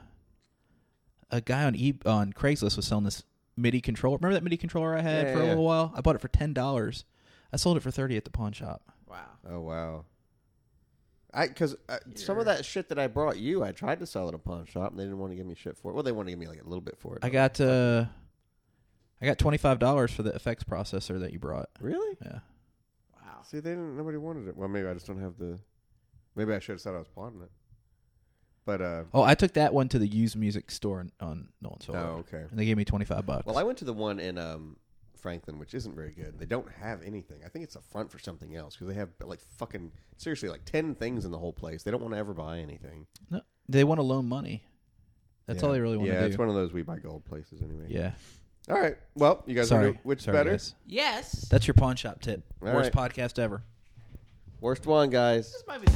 a guy on Craigslist was selling this MIDI controller. Remember that MIDI controller I had Yeah, for a yeah. little while? I bought it for $10. I sold it for 30 at the pawn shop. Wow. Oh, wow. Because some of that shit that I brought you, I tried to sell at a pawn shop, and they didn't want to give me shit for it. Well, they wanted to give me like a little bit for it. I got $25 for the effects processor that you brought. Really? Yeah. Wow. See, nobody wanted it. Well, maybe I just don't have the. Maybe I should have said I was pawning it. But Oh, I took that one to the used music store on Nolensville. oh, okay. And they gave me $25. Well, I went to the one in Franklin, which isn't very good. They don't have anything. I think it's a front for something else because they have like fucking seriously like 10 things in the whole place. They don't want to ever buy anything. No, they want to loan money. That's all they really want to Yeah, do. it's one of those we buy gold places anyway. Yeah. All right. Well, you guys Sorry. want to which Sorry, better? guys. Yes. That's your pawn shop tip. All Worst right. podcast ever. Worst one, guys. This might be.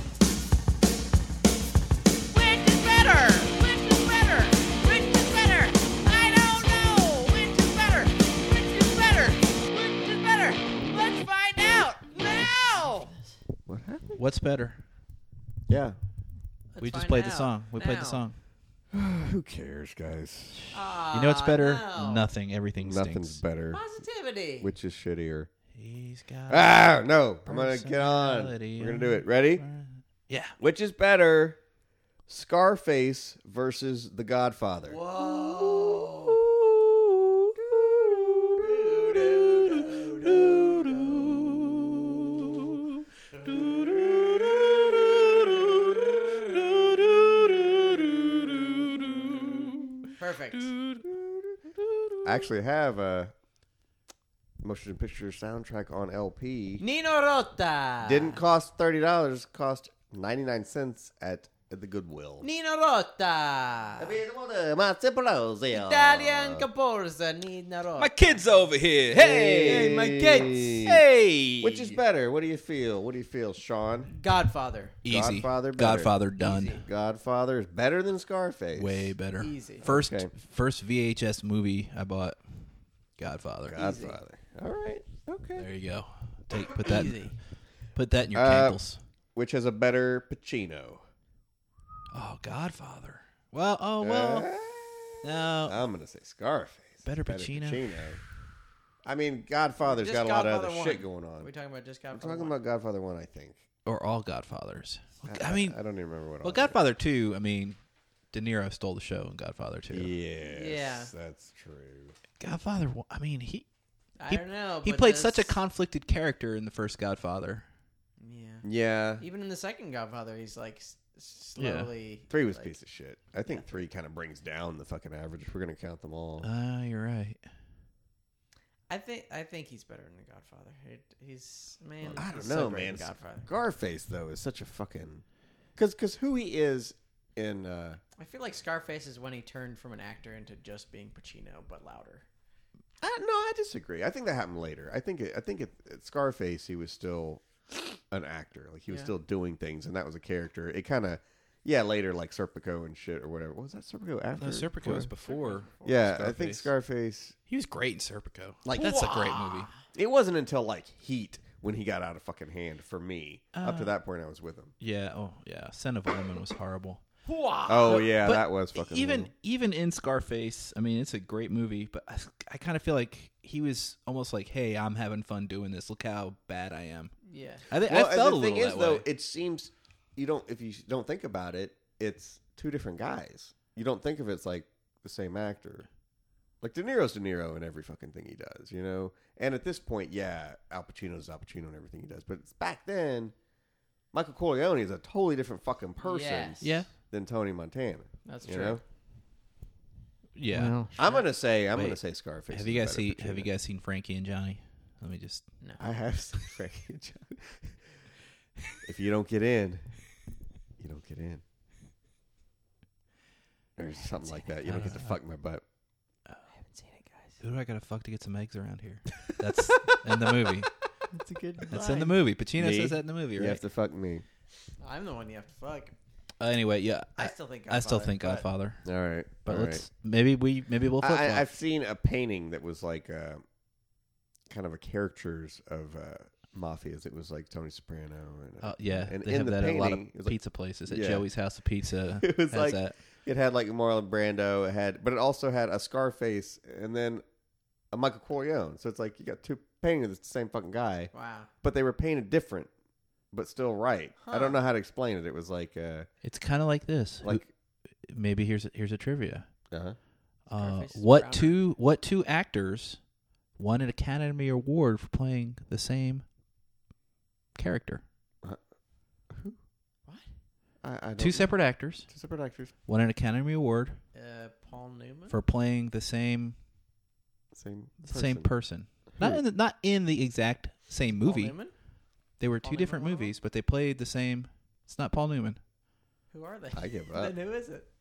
Which is better? Which is better? Which is better? I don't know. Which is better? Which is better? Which is better? Let's find out now. What happened? What's better? Yeah. We just played the song. We played the song. Who cares, guys? You know what's better? No. Nothing. Everything Nothing's stinks. better. Positivity. Which is shittier? He's got No. I'm going to get on. personality. We're going to do it. Ready? Yeah. Which is better? Scarface versus The Godfather. Whoa. actually have a motion picture soundtrack on LP. Nino Rota. Didn't cost $30. Cost 99 cents at the Goodwill. Nino Rota. Italian composer Nino Rota. My kids over here. Hey, Hey, my kids. Hey, Which is better? What do you feel? What do you feel, Sean? Godfather. Easy. Godfather better. Godfather done. Easy. Godfather is better than Scarface. Way better. Easy. First Okay. VHS movie I bought. Godfather. Godfather. All right. Okay. There you go. Put that Easy. in your cankles. Which has a better Pacino? Oh, Godfather. Well, no. I'm gonna say Scarface. Better Pacino. I mean, Godfather's Just got a lot of Godfather other 1. shit going Are on. we talking about just I'm Godfather? talking about Godfather 1, I think. Or all Godfathers. I mean, I don't even remember what. well, Godfather 2, I mean, De Niro stole the show in Godfather 2. Yes, Yeah. that's true. Godfather, I mean, he I don't know. he but played such a this- conflicted character in the first Godfather. Yeah. Yeah, Even in the second Godfather, he's like slowly. 3 was a like, piece of shit. I think 3 kind of brings down the fucking average if we're gonna count them all. You're right. I think he's better than the Godfather. He's man. I don't he's know, so great man. in Godfather. Scarface though is such a fucking because who he is in. I feel like Scarface is when he turned from an actor into just being Pacino, but louder. No, I disagree. I think that happened later. I think at Scarface he was still an actor, like he was Yeah. still doing things, and that was a character. It kind of later like Serpico and shit or whatever. What was that Serpico after? No, Serpico was before. Yeah, I think Scarface. He was great in Serpico. Like, that's a great movie. It wasn't until like Heat when he got out of fucking hand for me. Up to that point, I was with him. Yeah. Oh, yeah. Son of a Woman was horrible. Oh yeah, But that was fucking. even in Scarface, I mean, it's a great movie, but I kind of feel like he was almost like, "Hey, I'm having fun doing this. Look how bad I am." Yeah. I think Well, I felt the a thing little is that though, way. it seems if you don't think about it, it's two different guys. You don't think of it as like the same actor. Like De Niro's De Niro in every fucking thing he does, you know. And at this point, yeah, Al Pacino's Al Pacino in everything he does. But it's back then, Michael Corleone is a totally different fucking person Yes. Yeah. than Tony Montana. That's You true. know? Yeah. Well, I'm gonna say Wait, Scarface. Have is you guys better seen Pacino. Have you guys seen Frankie and Johnny? Let me just. no. I have seen Frankie and Johnny. If you don't get in, you don't get in. Or something like that. You don't get to fuck my butt. I haven't seen it, guys. Who do I gotta fuck to get some eggs around here? That's in the movie. That's a good. That's in the movie. Pacino Me? says that in the movie, You right? have to fuck me. I'm the one you have to fuck. Anyway, yeah. I still think. I still Godfather, think but- Godfather. All right. But all let's maybe we'll flip flop. I've seen a painting that was like kind of a caricatures of mafias. It was like Tony Soprano. And, Yeah, and they in have the that at a lot of painting, it was like- pizza places. At Yeah. Joey's House of Pizza, It was has like- that. it had like Marlon Brando. But it also had a Scarface and then a Michael Corleone. So it's like you got two paintings of the same fucking guy, Wow. but they were painted different, but still right. I Huh. don't know how to explain it. It was like It's kind of like this. like Maybe here's a trivia. uh-huh. Scarface is What browner. what two actors won an Academy Award for playing the same character? I don't Two separate actors two separate actors. won an Academy Award Paul Newman. for playing the same Same person. Who? Not in the exact same Paul movie. Newman? They were Paul two Newman different one of them? movies, but they played the same. It's not Paul Newman. Who are they? I give up. Then who is it?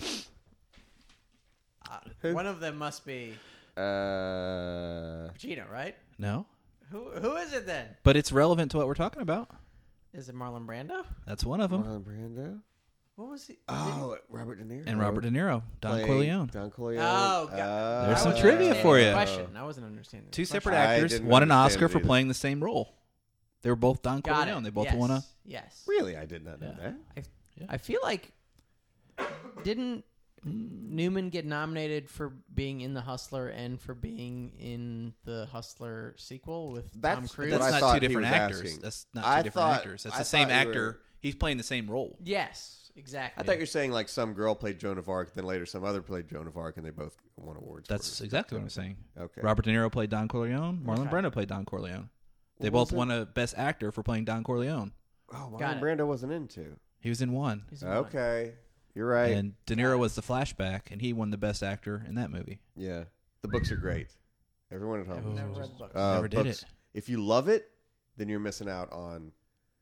Who? One of them must be Uh, Pacino, right? No, Who is it then? but it's relevant to what we're talking about. Is it Marlon Brando? That's one of them. Marlon Brando. What was he? Oh, Robert De Niro And Robert De Niro, Don playing Corleone. Don Corleone. Oh, God. There's I some wasn't trivia understanding for the you. Question. I wasn't understanding. the Two question. separate I actors didn't won an understand Oscar it for either. playing the same role. They were both Don Got Corleone. it. They both yes. won a. Yes. Really, I did not know Yeah. that. I feel like didn't Newman get nominated for being in The Hustler and for being in the Hustler sequel with Tom That's Cruise? what That's I not thought two he different was actors. asking. That's not I two different thought- actors. That's I the same thought you actor. were- He's playing the same role. Yes, exactly. I thought you were saying like some girl played Joan of Arc, then later some other played Joan of Arc, and they both won awards. That's for it. exactly what I'm saying. Okay. Robert De Niro played Don Corleone. Marlon Okay. Brando played Don Corleone. They What both was it? won a Best Actor for playing Don Corleone. Oh, Got Marlon it. Brando wasn't into. He was in one. He's in one. Okay, you're right. And De Niro was the flashback, and he won the Best Actor in that movie. Yeah. The books are great. Everyone at home. Oh. Never read the books. Never did books. it. If you love it, then you're missing out on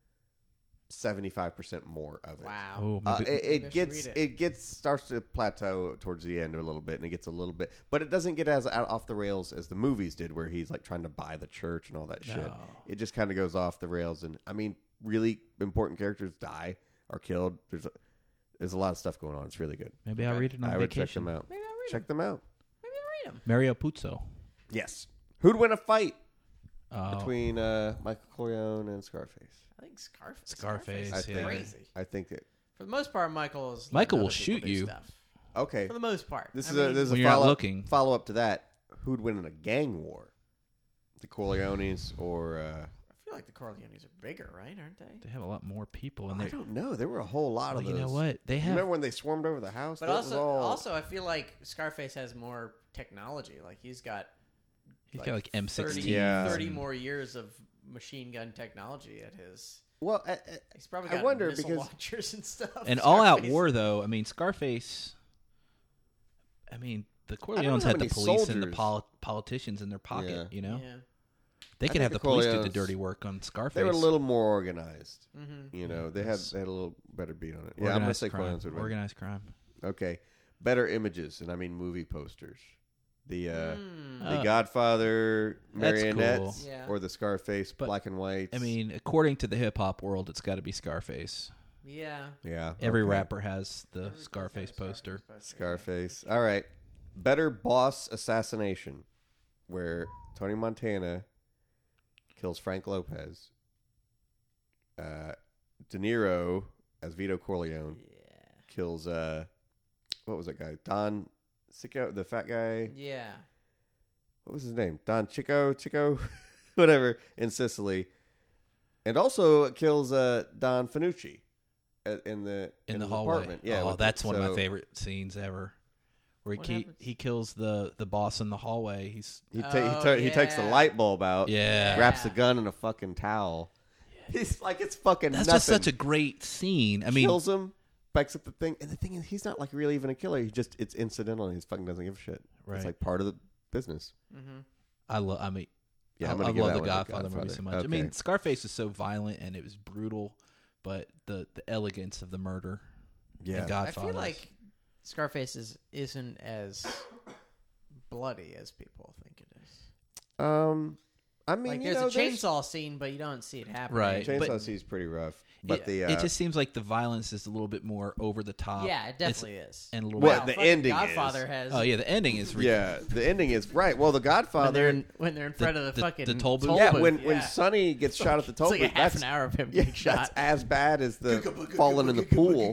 75% more of it. Wow. Oh, It maybe- Maybe I should read it. gets starts to plateau towards the end a little bit, and it gets a little bit, but it doesn't get as out off the rails as the movies did, where he's like trying to buy the church and all that shit. No. It just kind of goes off the rails, and I mean, really important characters die or killed. There's a lot of stuff going on. It's really good. maybe I'll read it on I would check vacation. them out. Maybe I'll read Check them out. Maybe I'll read them. Mario Puzo. Yes. Who'd win a fight Oh, between Michael Corleone and Scarface? I think Scarface. Scarface, is yeah. crazy. I think that. For the most part, Michael is. Michael letting will other people shoot do you. Stuff. Okay. For the most part. This I is mean, a When you're not follow looking. follow up to that. Who'd win in a gang war? The Corleones or I feel like the Corleones are bigger, right? Aren't they? they have a lot more people, and I they. don't know. There were a whole lot Well, of you those. know what? They You have. remember when they swarmed over the house? But That was also, I feel like Scarface has more technology. Like he's got. He's got like M16. 30, Yeah. 30 more years of machine gun technology at his. well, He's probably I got wonder missile because- launchers and stuff. An all-out Scarface. war, though. I mean, Scarface. I mean, the don't know Corleones how had the many police and the soldiers- politicians in their pocket. Yeah. You know, Yeah. they I could think have the the police do the Corleones- dirty work on Scarface. they were a little more organized. Mm-hmm. You know, they had a little better beat on it. Yeah, I'm gonna organized say crime. Corleones would win. Organized crime. Okay, better images, and I mean movie posters. The Uh, Godfather that's marionettes, cool. Yeah. or the Scarface But, black and white. I mean, according to the hip hop world, it's got to be Scarface. Yeah. yeah, Every okay. rapper has the Scarface poster. Scarface. All right, better boss assassination, where Tony Montana kills Frank Lopez. De Niro as Vito Corleone Yeah. kills what was that guy? Don Sicco, the fat guy. Yeah. What was his name? Don Chico, whatever, in Sicily, and also kills Don Fanucci in the In the his hallway. apartment. Yeah, oh, with that's the- one of so my favorite scenes ever. Where What he happens? he kills the boss in the hallway. He's He Oh, he takes the yeah. light bulb out, yeah. wraps the gun in a fucking towel. He's like, it's fucking That's nothing. just such a great scene. I mean, kills him, backs up the thing, and the thing is, he's not like really even a killer. It's incidental. And he fucking doesn't give a shit. Right. It's like part of the business. Mm-hmm. I mean, Yeah, I I'm gonna give love that the one to Godfather movie so much. Okay. I mean, Scarface is so violent and it was brutal, but the elegance of the murder yeah, in Godfather. I feel like Scarface isn't as bloody as people think it is. I mean, Like you there's know, a chainsaw scene, but you don't see it happening. Right. Chainsaw but- Scene's pretty rough, but it just seems like the violence is a little bit more over the top. Yeah, it It's- definitely is. and a little Well, bit. the fucking ending Godfather is- has. Oh yeah, the ending is yeah, the ending is right. Well, the When Godfather. they're in front of the fucking the toll booth? Yeah, booth, when Sonny gets shot at the toll it's like booth, a half that's an hour of him yeah, getting shot. that's as bad as the falling in the pool.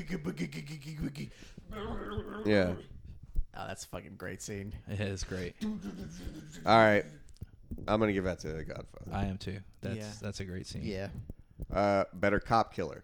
Yeah. Oh, that's a fucking great scene. It is great. All right, I'm gonna give that to the Godfather. I am too. Yeah. That's a great scene. Yeah. Better cop killer.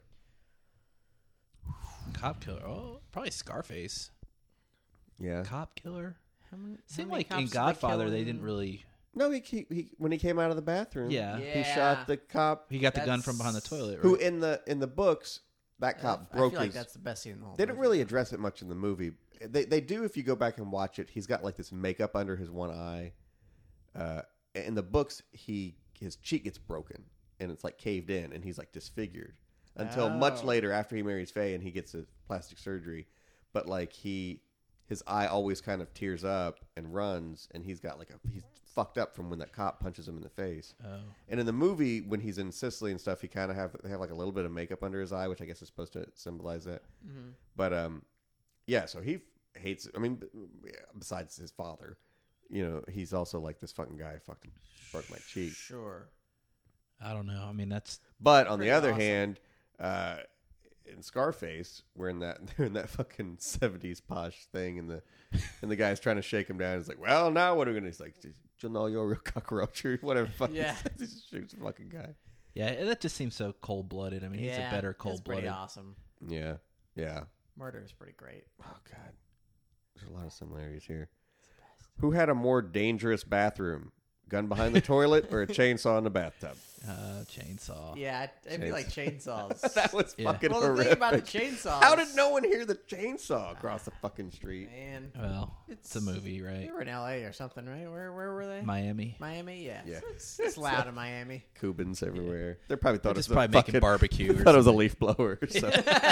Cop killer. Oh, probably Scarface. Yeah. Cop killer. How many, Seemed how many like in cops did they Godfather kill they in- didn't really. No, he when he came out of the bathroom. Yeah. He Yeah. shot the cop He got the gun That's- from behind the toilet. Right? who in the books that cop I broke feel like his. that's the best scene in the whole They don't movie. really address it much in the movie. They do if you go back and watch it. He's got like this makeup under his one eye. In the books, his cheek gets broken and it's like caved in, and he's like disfigured until much Oh. later after he marries Faye and he gets a plastic surgery. But like his eye always kind of tears up and runs, and he's got like he's fucked up from when that cop punches him in the face. Oh. And in the movie, when he's in Sicily and stuff, he kind of they have like a little bit of makeup under his eye, which I guess is supposed to symbolize that. Mm-hmm. But yeah. So he hates. I mean, besides his father, you know, he's also like this fucking guy fucking broke my cheek. Sure. I don't know. I mean, that's But on Pretty the other awesome. hand, in Scarface, we're in that they're in that fucking 70s posh thing, and the guy's trying to shake him down. He's like, "Well, now what are we gonna?" He's like, "You know, you're a real cockroach or whatever." Fucking Yeah. he just shoots the fucking guy. yeah. That just seems so cold blooded. I mean, he's a better It's cold pretty blooded. awesome. Yeah, yeah. Murder is pretty great. Oh god, there's a lot of similarities here. Who had a more dangerous bathroom? Gun behind the toilet or a chainsaw in the bathtub? Chainsaw. Yeah, I feel like chainsaws. That was Yeah. fucking Well, the horrific. thing about the chainsaws. How did no one hear the chainsaw across the fucking street? Man, Well, it's a movie, they right? were in L.A. or something, right? Where were they? Miami. Miami, yeah. Yeah. So it's loud in Miami. Cubans everywhere. They probably thought it was Just probably making fucking, barbecue. Thought Or it was a something. leaf blower. So.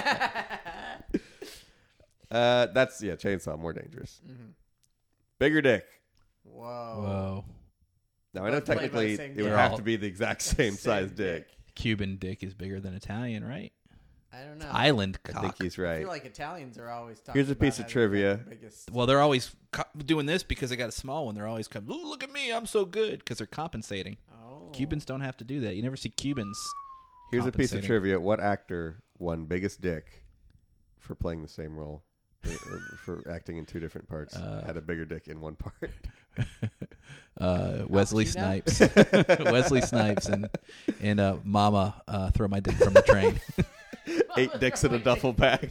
That's chainsaw more dangerous. Mm-hmm. Bigger dick. Whoa. Whoa. Now I know Both played by the technically same it would guy. have to be the exact same size dick. Cuban dick is bigger than Italian, right? I don't know. Island I cock. think he's I right. feel like Italians are always talking Here's a about piece of having trivia. the biggest- Well, they're always doing this because they got a small one. They're always coming, "Ooh, look at me, I'm so good," because they're compensating. Oh. Cubans don't have to do that. You never see Cubans. Here's a piece of compensating. trivia. What actor won biggest dick for playing the same role? or for acting in two different parts. Had a bigger dick in one part. Wesley Al Pacino? Snipes. Wesley Snipes and Mama, throw my dick from the train. 8 dicks in a duffel bag.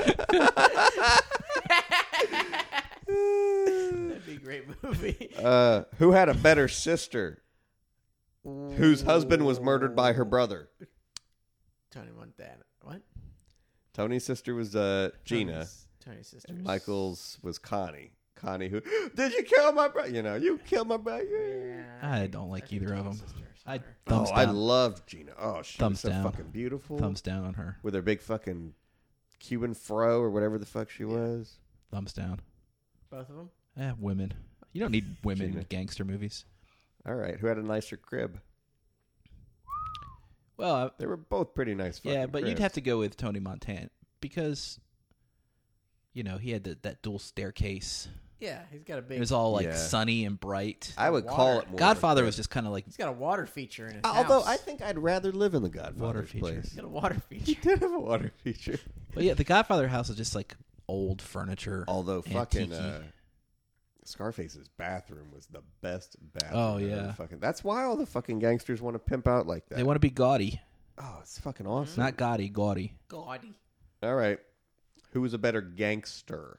That'd be a great movie. Who had a better sister whose husband was murdered by her brother? Tony Montana. What? Tony's sister was Gina. Tony's sister. And Michael's was Connie. Connie, who did you kill my brother? You know, you killed my brother. I don't like either of them. I Oh, thumbs I down. loved Gina. Oh, she Thumbs was so down. fucking beautiful. Thumbs down on her. With her big fucking Cuban fro or whatever the fuck she was. Thumbs down. Both of them? Women. You don't need women Gina. in gangster movies. All right, who had a nicer crib? Well, They were both pretty nice fucking yeah, but cribs. you'd have to go with Tony Montana because, you know, he had that dual staircase. Yeah, he's got a big. It was all like Yeah. sunny and bright. I would water. call it more. Godfather of a was just kind of like He's got a water feature in his Although house. I think I'd rather live in the Godfather's Water feature. place. He's got a water He feature. did have a water feature. But yeah, the Godfather house is just like old furniture. Although fucking antique-y. Scarface's bathroom was the best bathroom. Oh, I've ever yeah. fucking. That's why all the fucking gangsters want to pimp out like that. They want to be gaudy, Oh, it's fucking awesome. not gaudy, gaudy. Gaudy. All right, who was a better gangster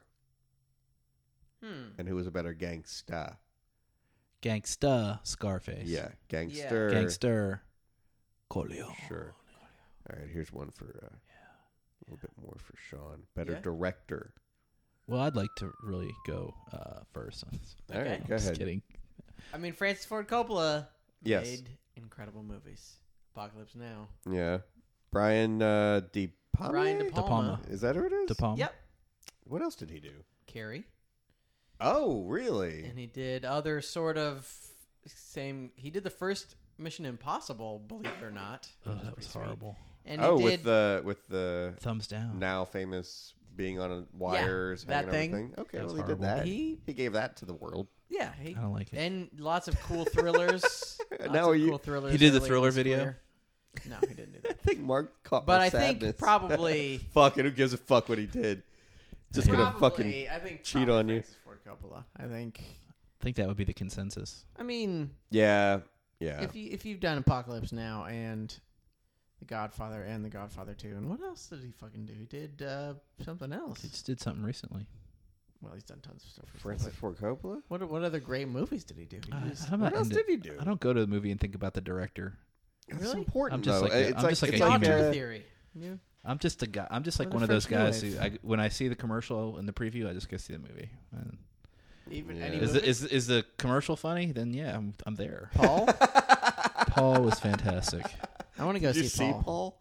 Hmm. and who was a better gangsta? Gangsta, Scarface. Yeah, gangster. Gangster, Corleone. Sure. All right, here's one for a little bit more for Sean. Better Yeah. director. Well, I'd like to really go first. All right, Okay. go Just ahead. kidding. I mean, Francis Ford Coppola Yes. made incredible movies. Apocalypse Now. Yeah, Brian De Palma. Brian De Palma. Palma. Is that who it is? De Palma. Yep. What else did he do? Carrie. Oh, really? And he did other sort of same. He did the first Mission Impossible, believe it or not. Oh, which is that pretty was sweet. horrible. And he Oh, did, with the Thumbs down. now famous being on wires, that hanging thing. everything. Okay, That was well, he did horrible. that. He- He gave that to the world. yeah, I don't like it. and lots of cool thrillers. Now Lots of you- cool thrillers. He did the early thriller on video? Square. No, he didn't do I that. think Mark caught But my I think sadness. probably, Fuck it. Who gives a fuck what he did? Just gonna fucking. probably, I think cheat probably on you. Francis Ford Coppola. I think. I think that would be the consensus. I mean, Yeah. if you've done Apocalypse Now and The Godfather and The Godfather 2, and what else did he fucking do? He did something else. He just did something recently. Well, he's done tons of stuff. before, Francis but Ford Coppola. What other great movies did he do? He just- I'm What not else into- did he do? I don't go to the movie and think about the director. It's Really? important I'm just though. like a- it's I'm like just like it's a It's like on human. True a, Theory. Yeah. I'm just a guy. I'm just like Or one the of those French guys New who, when I see the commercial and the preview, I just go see the movie. And Even Yeah. any is, movie? is the commercial funny? Then yeah, I'm there. Paul? Paul was fantastic. I want to go Did you see see Paul. Paul?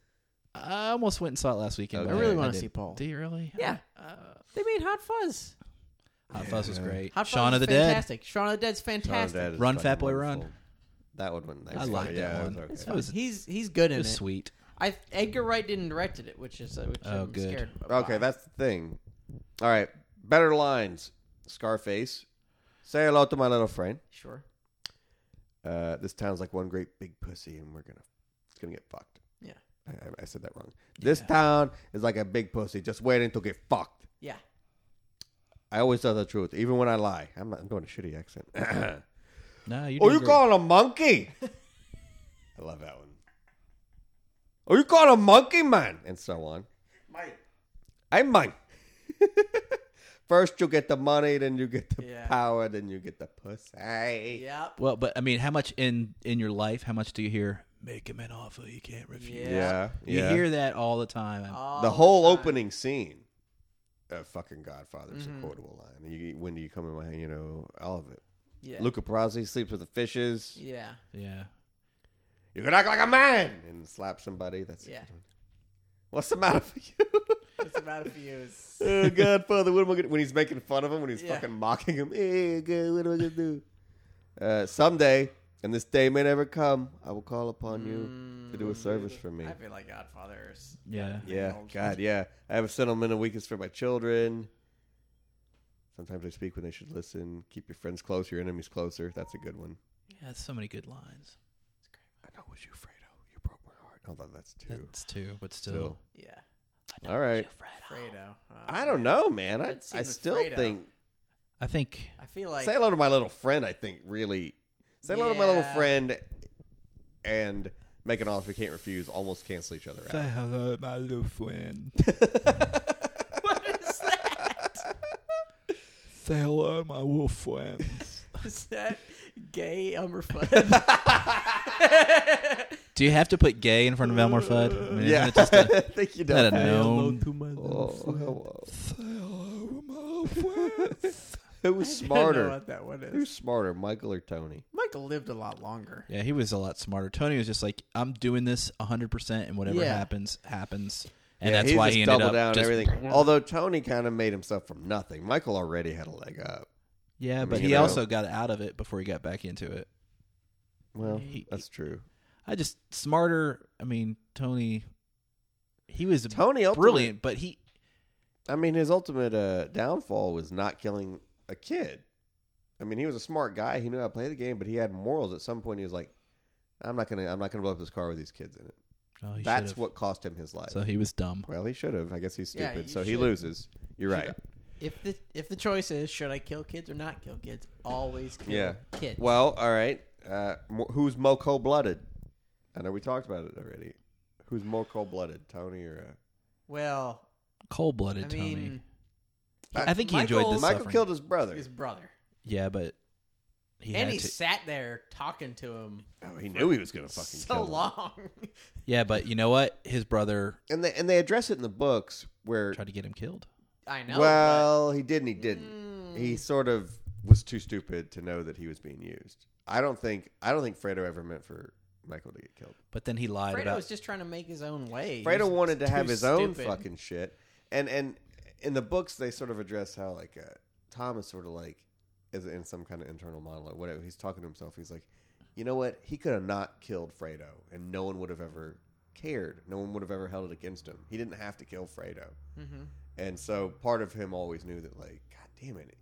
I almost went and saw it last weekend. Okay. but I really I want to didn't. see Paul. Do you really? Yeah. They made Hot Fuzz. Hot Fuzz was Yeah. great. Hot Fuzz Shaun of is the Dead. fantastic. Shaun of the Dead's Shaun of the fantastic. Dead is Run, fucking Fat Boy, wonderful. Run. That one. I liked yeah, that one. It was That okay. was- He's good It in was it. sweet. Edgar Wright didn't direct it, which Oh, I'm good. scared. Okay, by. that's the thing. All right, better lines. Scarface. Say hello to my little friend. Sure. This town's like one great big pussy, and it's gonna get fucked. Yeah. I said that wrong. This town is like a big pussy, just waiting to get fucked. Yeah. I always tell the truth, even when I lie. I'm doing a shitty accent. No, you. Oh, you calling a monkey? I love that one. Oh, you calling a monkey, man? And so on. Mike. I'm mine. First you get the money, then you get the Yeah. power, then you get the pussy. Yep. Well, but I mean, how much in your life? How much do you hear make him an offer he can't refuse. Yeah. You hear that all the time. All The whole time. opening scene of fucking Godfather is a quotable line. When do you come in my hand? All of it. Yeah. Luca Brasi sleeps with the fishes. Yeah. Yeah. You can act like a man and slap somebody. That's Yeah. What's the matter for you? What's the matter for you? Is Oh, Godfather, what am I gonna? When he's making fun of him, when he's Yeah. fucking mocking him. Hey, God, what am I gonna do? Someday, and this day may never come, I will call upon you to do a service for me. I feel like Godfather is. Yeah. Yeah, God, yeah. I have a sentimental weakness for my children. Sometimes I speak when they should listen. Keep your friends close, your enemies closer. That's a good one. Yeah, so many good lines. I know it was you, Fredo. You broke my heart. Although that's two. That's two, but still. Yeah. All right. Fredo. I don't know, man. That scene I with still Fredo. think I think I feel like Say Hello to My Little Friend, I think, really. Say Hello to My Little Yeah. Friend and Make an Offer We Can't Refuse almost cancel each other out. hello, my little friend. what is that? Say hello, my little friend. Is that gay Elmer Fudd? Do you have to put gay in front of Elmer Fudd? I mean, Yeah, isn't it just a, I think you isn't that don't. a known? Oh, hello. Say hello, my little friend. Who was I don't know smarter? what that one is. Who's smarter, Michael or Tony? Michael lived a lot longer. Yeah, he was a lot smarter. Tony was just like, I'm doing this 100%, and whatever Yeah. happens, happens. And Yeah, that's why just he ended doubled up down just, everything. Although Tony kind of made himself from nothing. Michael already had a leg up. Yeah, I but mean, he you know. also got out of it before he got back into it. Well, that's true. I just smarter. I mean, Tony, he was Tony ultimate- brilliant, but he I mean, his ultimate downfall was not killing a kid. I mean, he was a smart guy. He knew how to play the game, but he had morals. At some point, he was like, "I'm not gonna blow up this car with these kids in it." oh, he That's should've. what cost him his life. So he was dumb. Well, he should have. I guess he's Yeah, stupid, he so he should. loses. You're right. If the choice is should I kill kids or not kill kids, always kill Yeah. kids. Well, all right. Who's more cold-blooded? I know we talked about it already. Who's more cold-blooded, Tony or? well, Cold-blooded I Tony. mean, I think he enjoyed this. Michael suffering. killed his brother. his brother, Yeah, but he and had he to. sat there talking to him Oh, he knew he was gonna fucking so kill him. long. Yeah, but you know what? His brother And they address it in the books where tried to get him killed. I know. well, he did and he didn't. He sort of was too stupid to know that he was being used. I don't think Fredo ever meant for Michael to get killed. But then he lied Fredo about. was just trying to make his own way. He Fredo was wanted to have too his own stupid. fucking shit. And in the books they sort of address how like Tom is sort of like is in some kind of internal monologue. Whatever, he's talking to himself. He's like, you know what? He could have not killed Fredo, and no one would have ever cared. No one would have ever held it against him. He didn't have to kill Fredo. Mm-hmm. And so part of him always knew that, like, God damn it,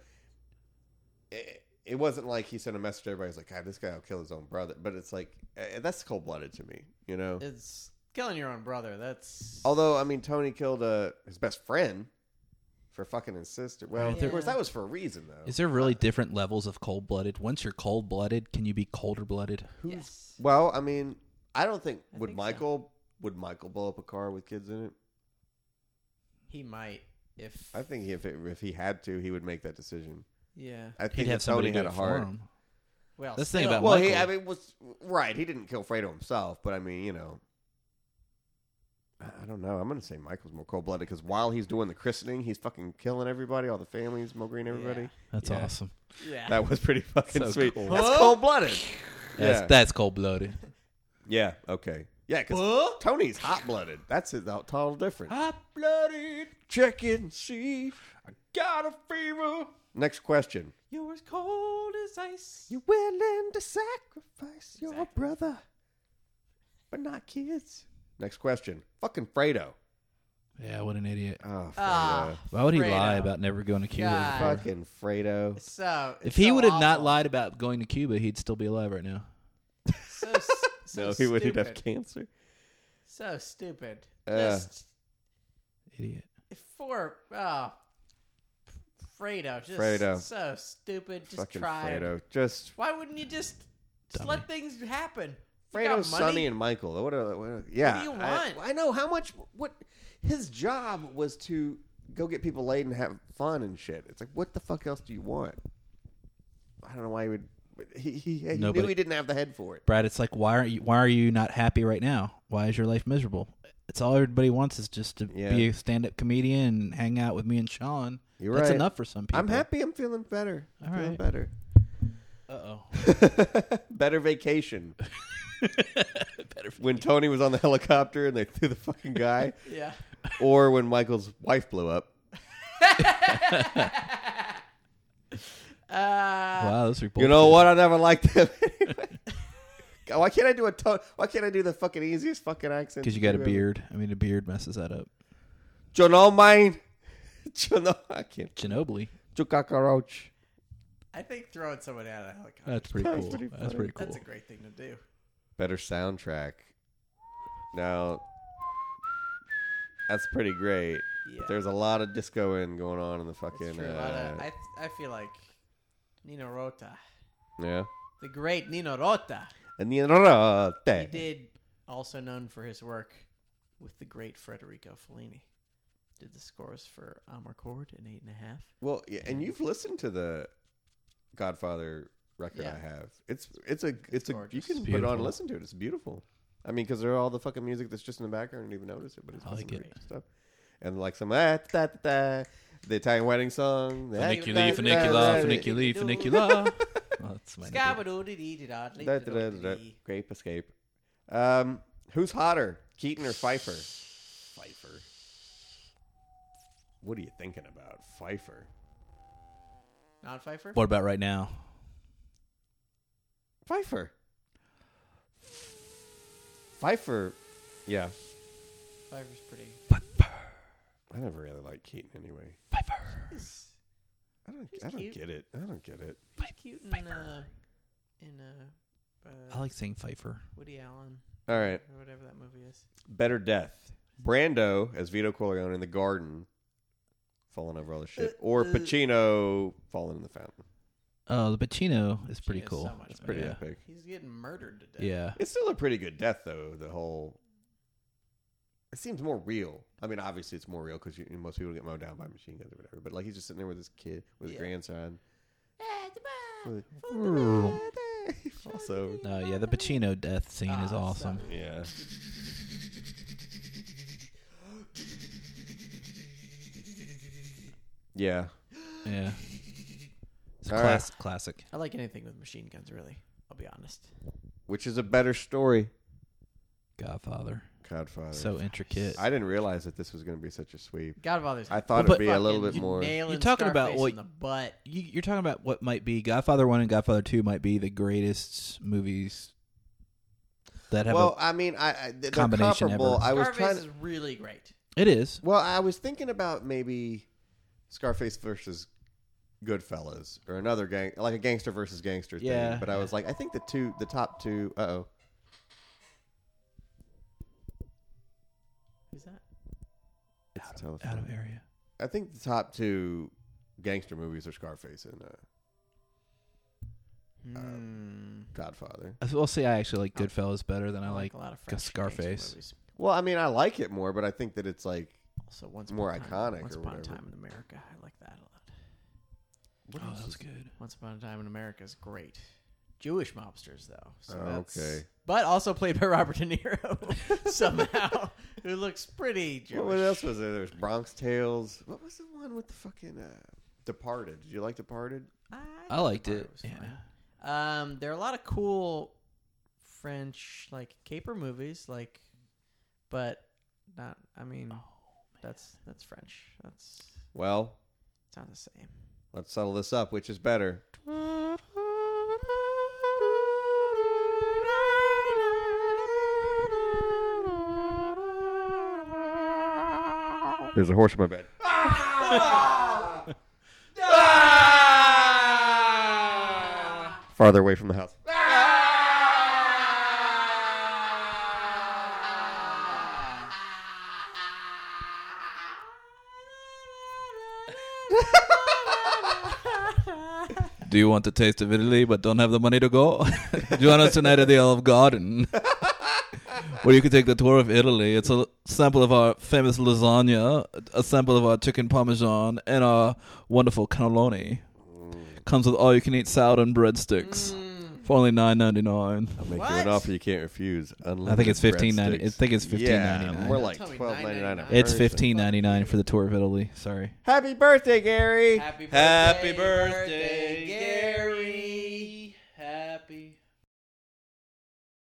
it wasn't like he sent a message to everybody. He's like, God, this guy will kill his own brother. But it's like, that's cold-blooded to me, It's killing your own brother. That's Although, I mean, Tony killed his best friend for fucking his sister. Well, Yeah. of course, that was for a reason, though. Is there really different levels of cold-blooded? Once you're cold-blooded, can you be colder-blooded? yes. Well, I mean, I don't think, I would think so. Michael blow up a car with kids in it? He might if I think if he had to, he would make that decision. yeah. I think He'd have if Tony somebody do had it a for heart. him. Well, That's the thing still, about Well, Michael. I mean, was right. He didn't kill Fredo himself, but I mean, I don't know. I'm gonna say Michael's more cold-blooded because while he's doing the christening, he's fucking killing everybody, all the families, Mogreen, everybody. That's Yeah. awesome. yeah. That was pretty fucking So sweet. cool. That's Huh? cold-blooded. That's cold-blooded. Yeah. Okay. Yeah, because Huh? Tony's hot-blooded. That's a total difference. Hot-blooded. Check it and see. I got a fever. Next question. You're as cold as ice. You're willing to sacrifice your Exactly. brother, but not kids. Next question. Fucking Fredo. Yeah, what an idiot. Oh, Fredo. Ah, Why would he Fredo. lie about never going to Cuba? God. before? Fucking Fredo. So If he would have not awful. lied about going to Cuba, he'd still be alive right now. so No, he wouldn't have stupid. cancer. So stupid. Yeah. Just Idiot. for Fredo. Just Fredo. so stupid. Just Fucking tried. Fredo. Just Why wouldn't you just Dummy. let things happen? You got Fredo, money? Sonny, and Michael. Yeah. do you want? I know how much. What his job was to go get people laid and have fun and shit. It's like, what the fuck else do you want? I don't know why he would But he No, knew but- he didn't have the head for it. Brad, it's like, why are you not happy right now? Why is your life miserable? It's all everybody wants is just to Yeah. be a stand-up comedian and hang out with me and Sean. You're That's right. enough for some people. I'm happy. I'm feeling better. All Feeling right. better. Uh-oh. Better vacation. When Tony was on the helicopter and they threw the fucking guy, Yeah. or when Michael's wife blew up. Wow, those are both You know good. what? I never liked him. Anyway. God, why can't I do Why can't I do the fucking easiest fucking accent? Because you got a beard. I mean, a beard messes that up. You know mine. You know I can't. Ginobili. Chukakaroach. I think throwing somebody out of a helicopter. That's pretty That's cool. pretty That's funny. pretty cool. That's a great thing to do. Better soundtrack. Now, that's pretty great. Yeah. But there's a lot of disco going on in the It's fucking. true. I feel like Nino Rota, Yeah. the great Nino Rota. And He the did, also known for his work with the great Federico Fellini. Did the scores for Amarcord in 8.5. Well, yeah, and you've listened to the Godfather record Yeah. I have. It's a you gorgeous. can It's put it on and beautiful. listen to it. It's beautiful. I mean, because they're all the fucking music that's just in the background and you don't even notice it, but it's I like fucking it. great stuff. And like some the Italian wedding song. Funiculi, funicula, funiculi, funicula. Oh, that's my nigga. Grape Escape. Who's hotter, Keaton or Pfeiffer? Pfeiffer. What are you thinking about, Pfeiffer? Not Pfeiffer? What about right now? Pfeiffer. Pfeiffer. Yeah. Pfeiffer's pretty. I never really liked Keaton anyway. He's I don't cute. get it. I don't get it. cute in I like saying Pfeiffer. Woody Allen All right. or whatever that movie is. Better death. Brando as Vito Corleone in the garden, falling over all the shit, or Pacino falling in the fountain. Oh, the Pacino is pretty She is cool. so much It's pretty yeah. epic. He's getting murdered to death. Yeah. It's still a pretty good death, though. The whole. It seems more real. I mean, obviously, it's more real because most people get mowed down by machine guns or whatever. But like, he's just sitting there with his kid, with his Yeah. grandson. Also, No, yeah, the Pacino death scene is Ah, awesome. yeah. Yeah. Yeah. It's a All right. classic. I like anything with machine guns, really. I'll be honest. Which is a better story? Godfather. Godfather. So intricate. I didn't realize that this was going to be such a sweep. Godfather's I thought Well, it'd be a little bit fucking more. nailing You're talking about Scarface what- in the butt. You're talking about what might be Godfather 1 and Godfather 2 might be the greatest movies that have Well, I mean, they're combination comparable. ever. I was Scarface trying. is really great. It is. Well, I was thinking about maybe Scarface versus Goodfellas, or another gang, like a gangster versus gangster thing. Yeah. But I was like, I think the top two. Who's that? It's a telephone. Out of area. I think the top two gangster movies are Scarface and Godfather. We'll say I actually like Goodfellas better than I I like a lot of French Scarface. gangster movies. Well, I mean, I like it more, but I think that it's like Also, Once More Upon a Time- iconic Once or Upon a whatever. Time in America. I like that a lot. Oh, that was good. Once Upon a Time in America is great. Jewish mobsters, though. So that's, okay. But also played by Robert De Niro somehow, who looks pretty Jewish. What else was there? There's Bronx Tales. What was the one with the fucking Departed? Did you like Departed? I liked thought it. was Yeah. fine. There are a lot of cool French caper movies, but not. I mean, that's French. That's Well, it's not the same. let's settle this up. Which is better? There's a horse in my bed. Farther away from the house. Do you want the taste of Italy but don't have the money to go? Join us tonight at the Olive Garden, where you can take the tour of Italy. It's a sample of our famous lasagna, a sample of our chicken parmesan, and our wonderful cannelloni. Comes with all-you-can-eat salad and breadsticks. For only $9.99. I'll make What? you an offer you can't refuse. Unlimited I think it's $15.90. breadsticks. I think it's $15.99. Yeah, more like Tell me $12.99. $9.99. It's $15.99 for the tour of Italy. Sorry. Happy birthday, Gary. Happy Happy birthday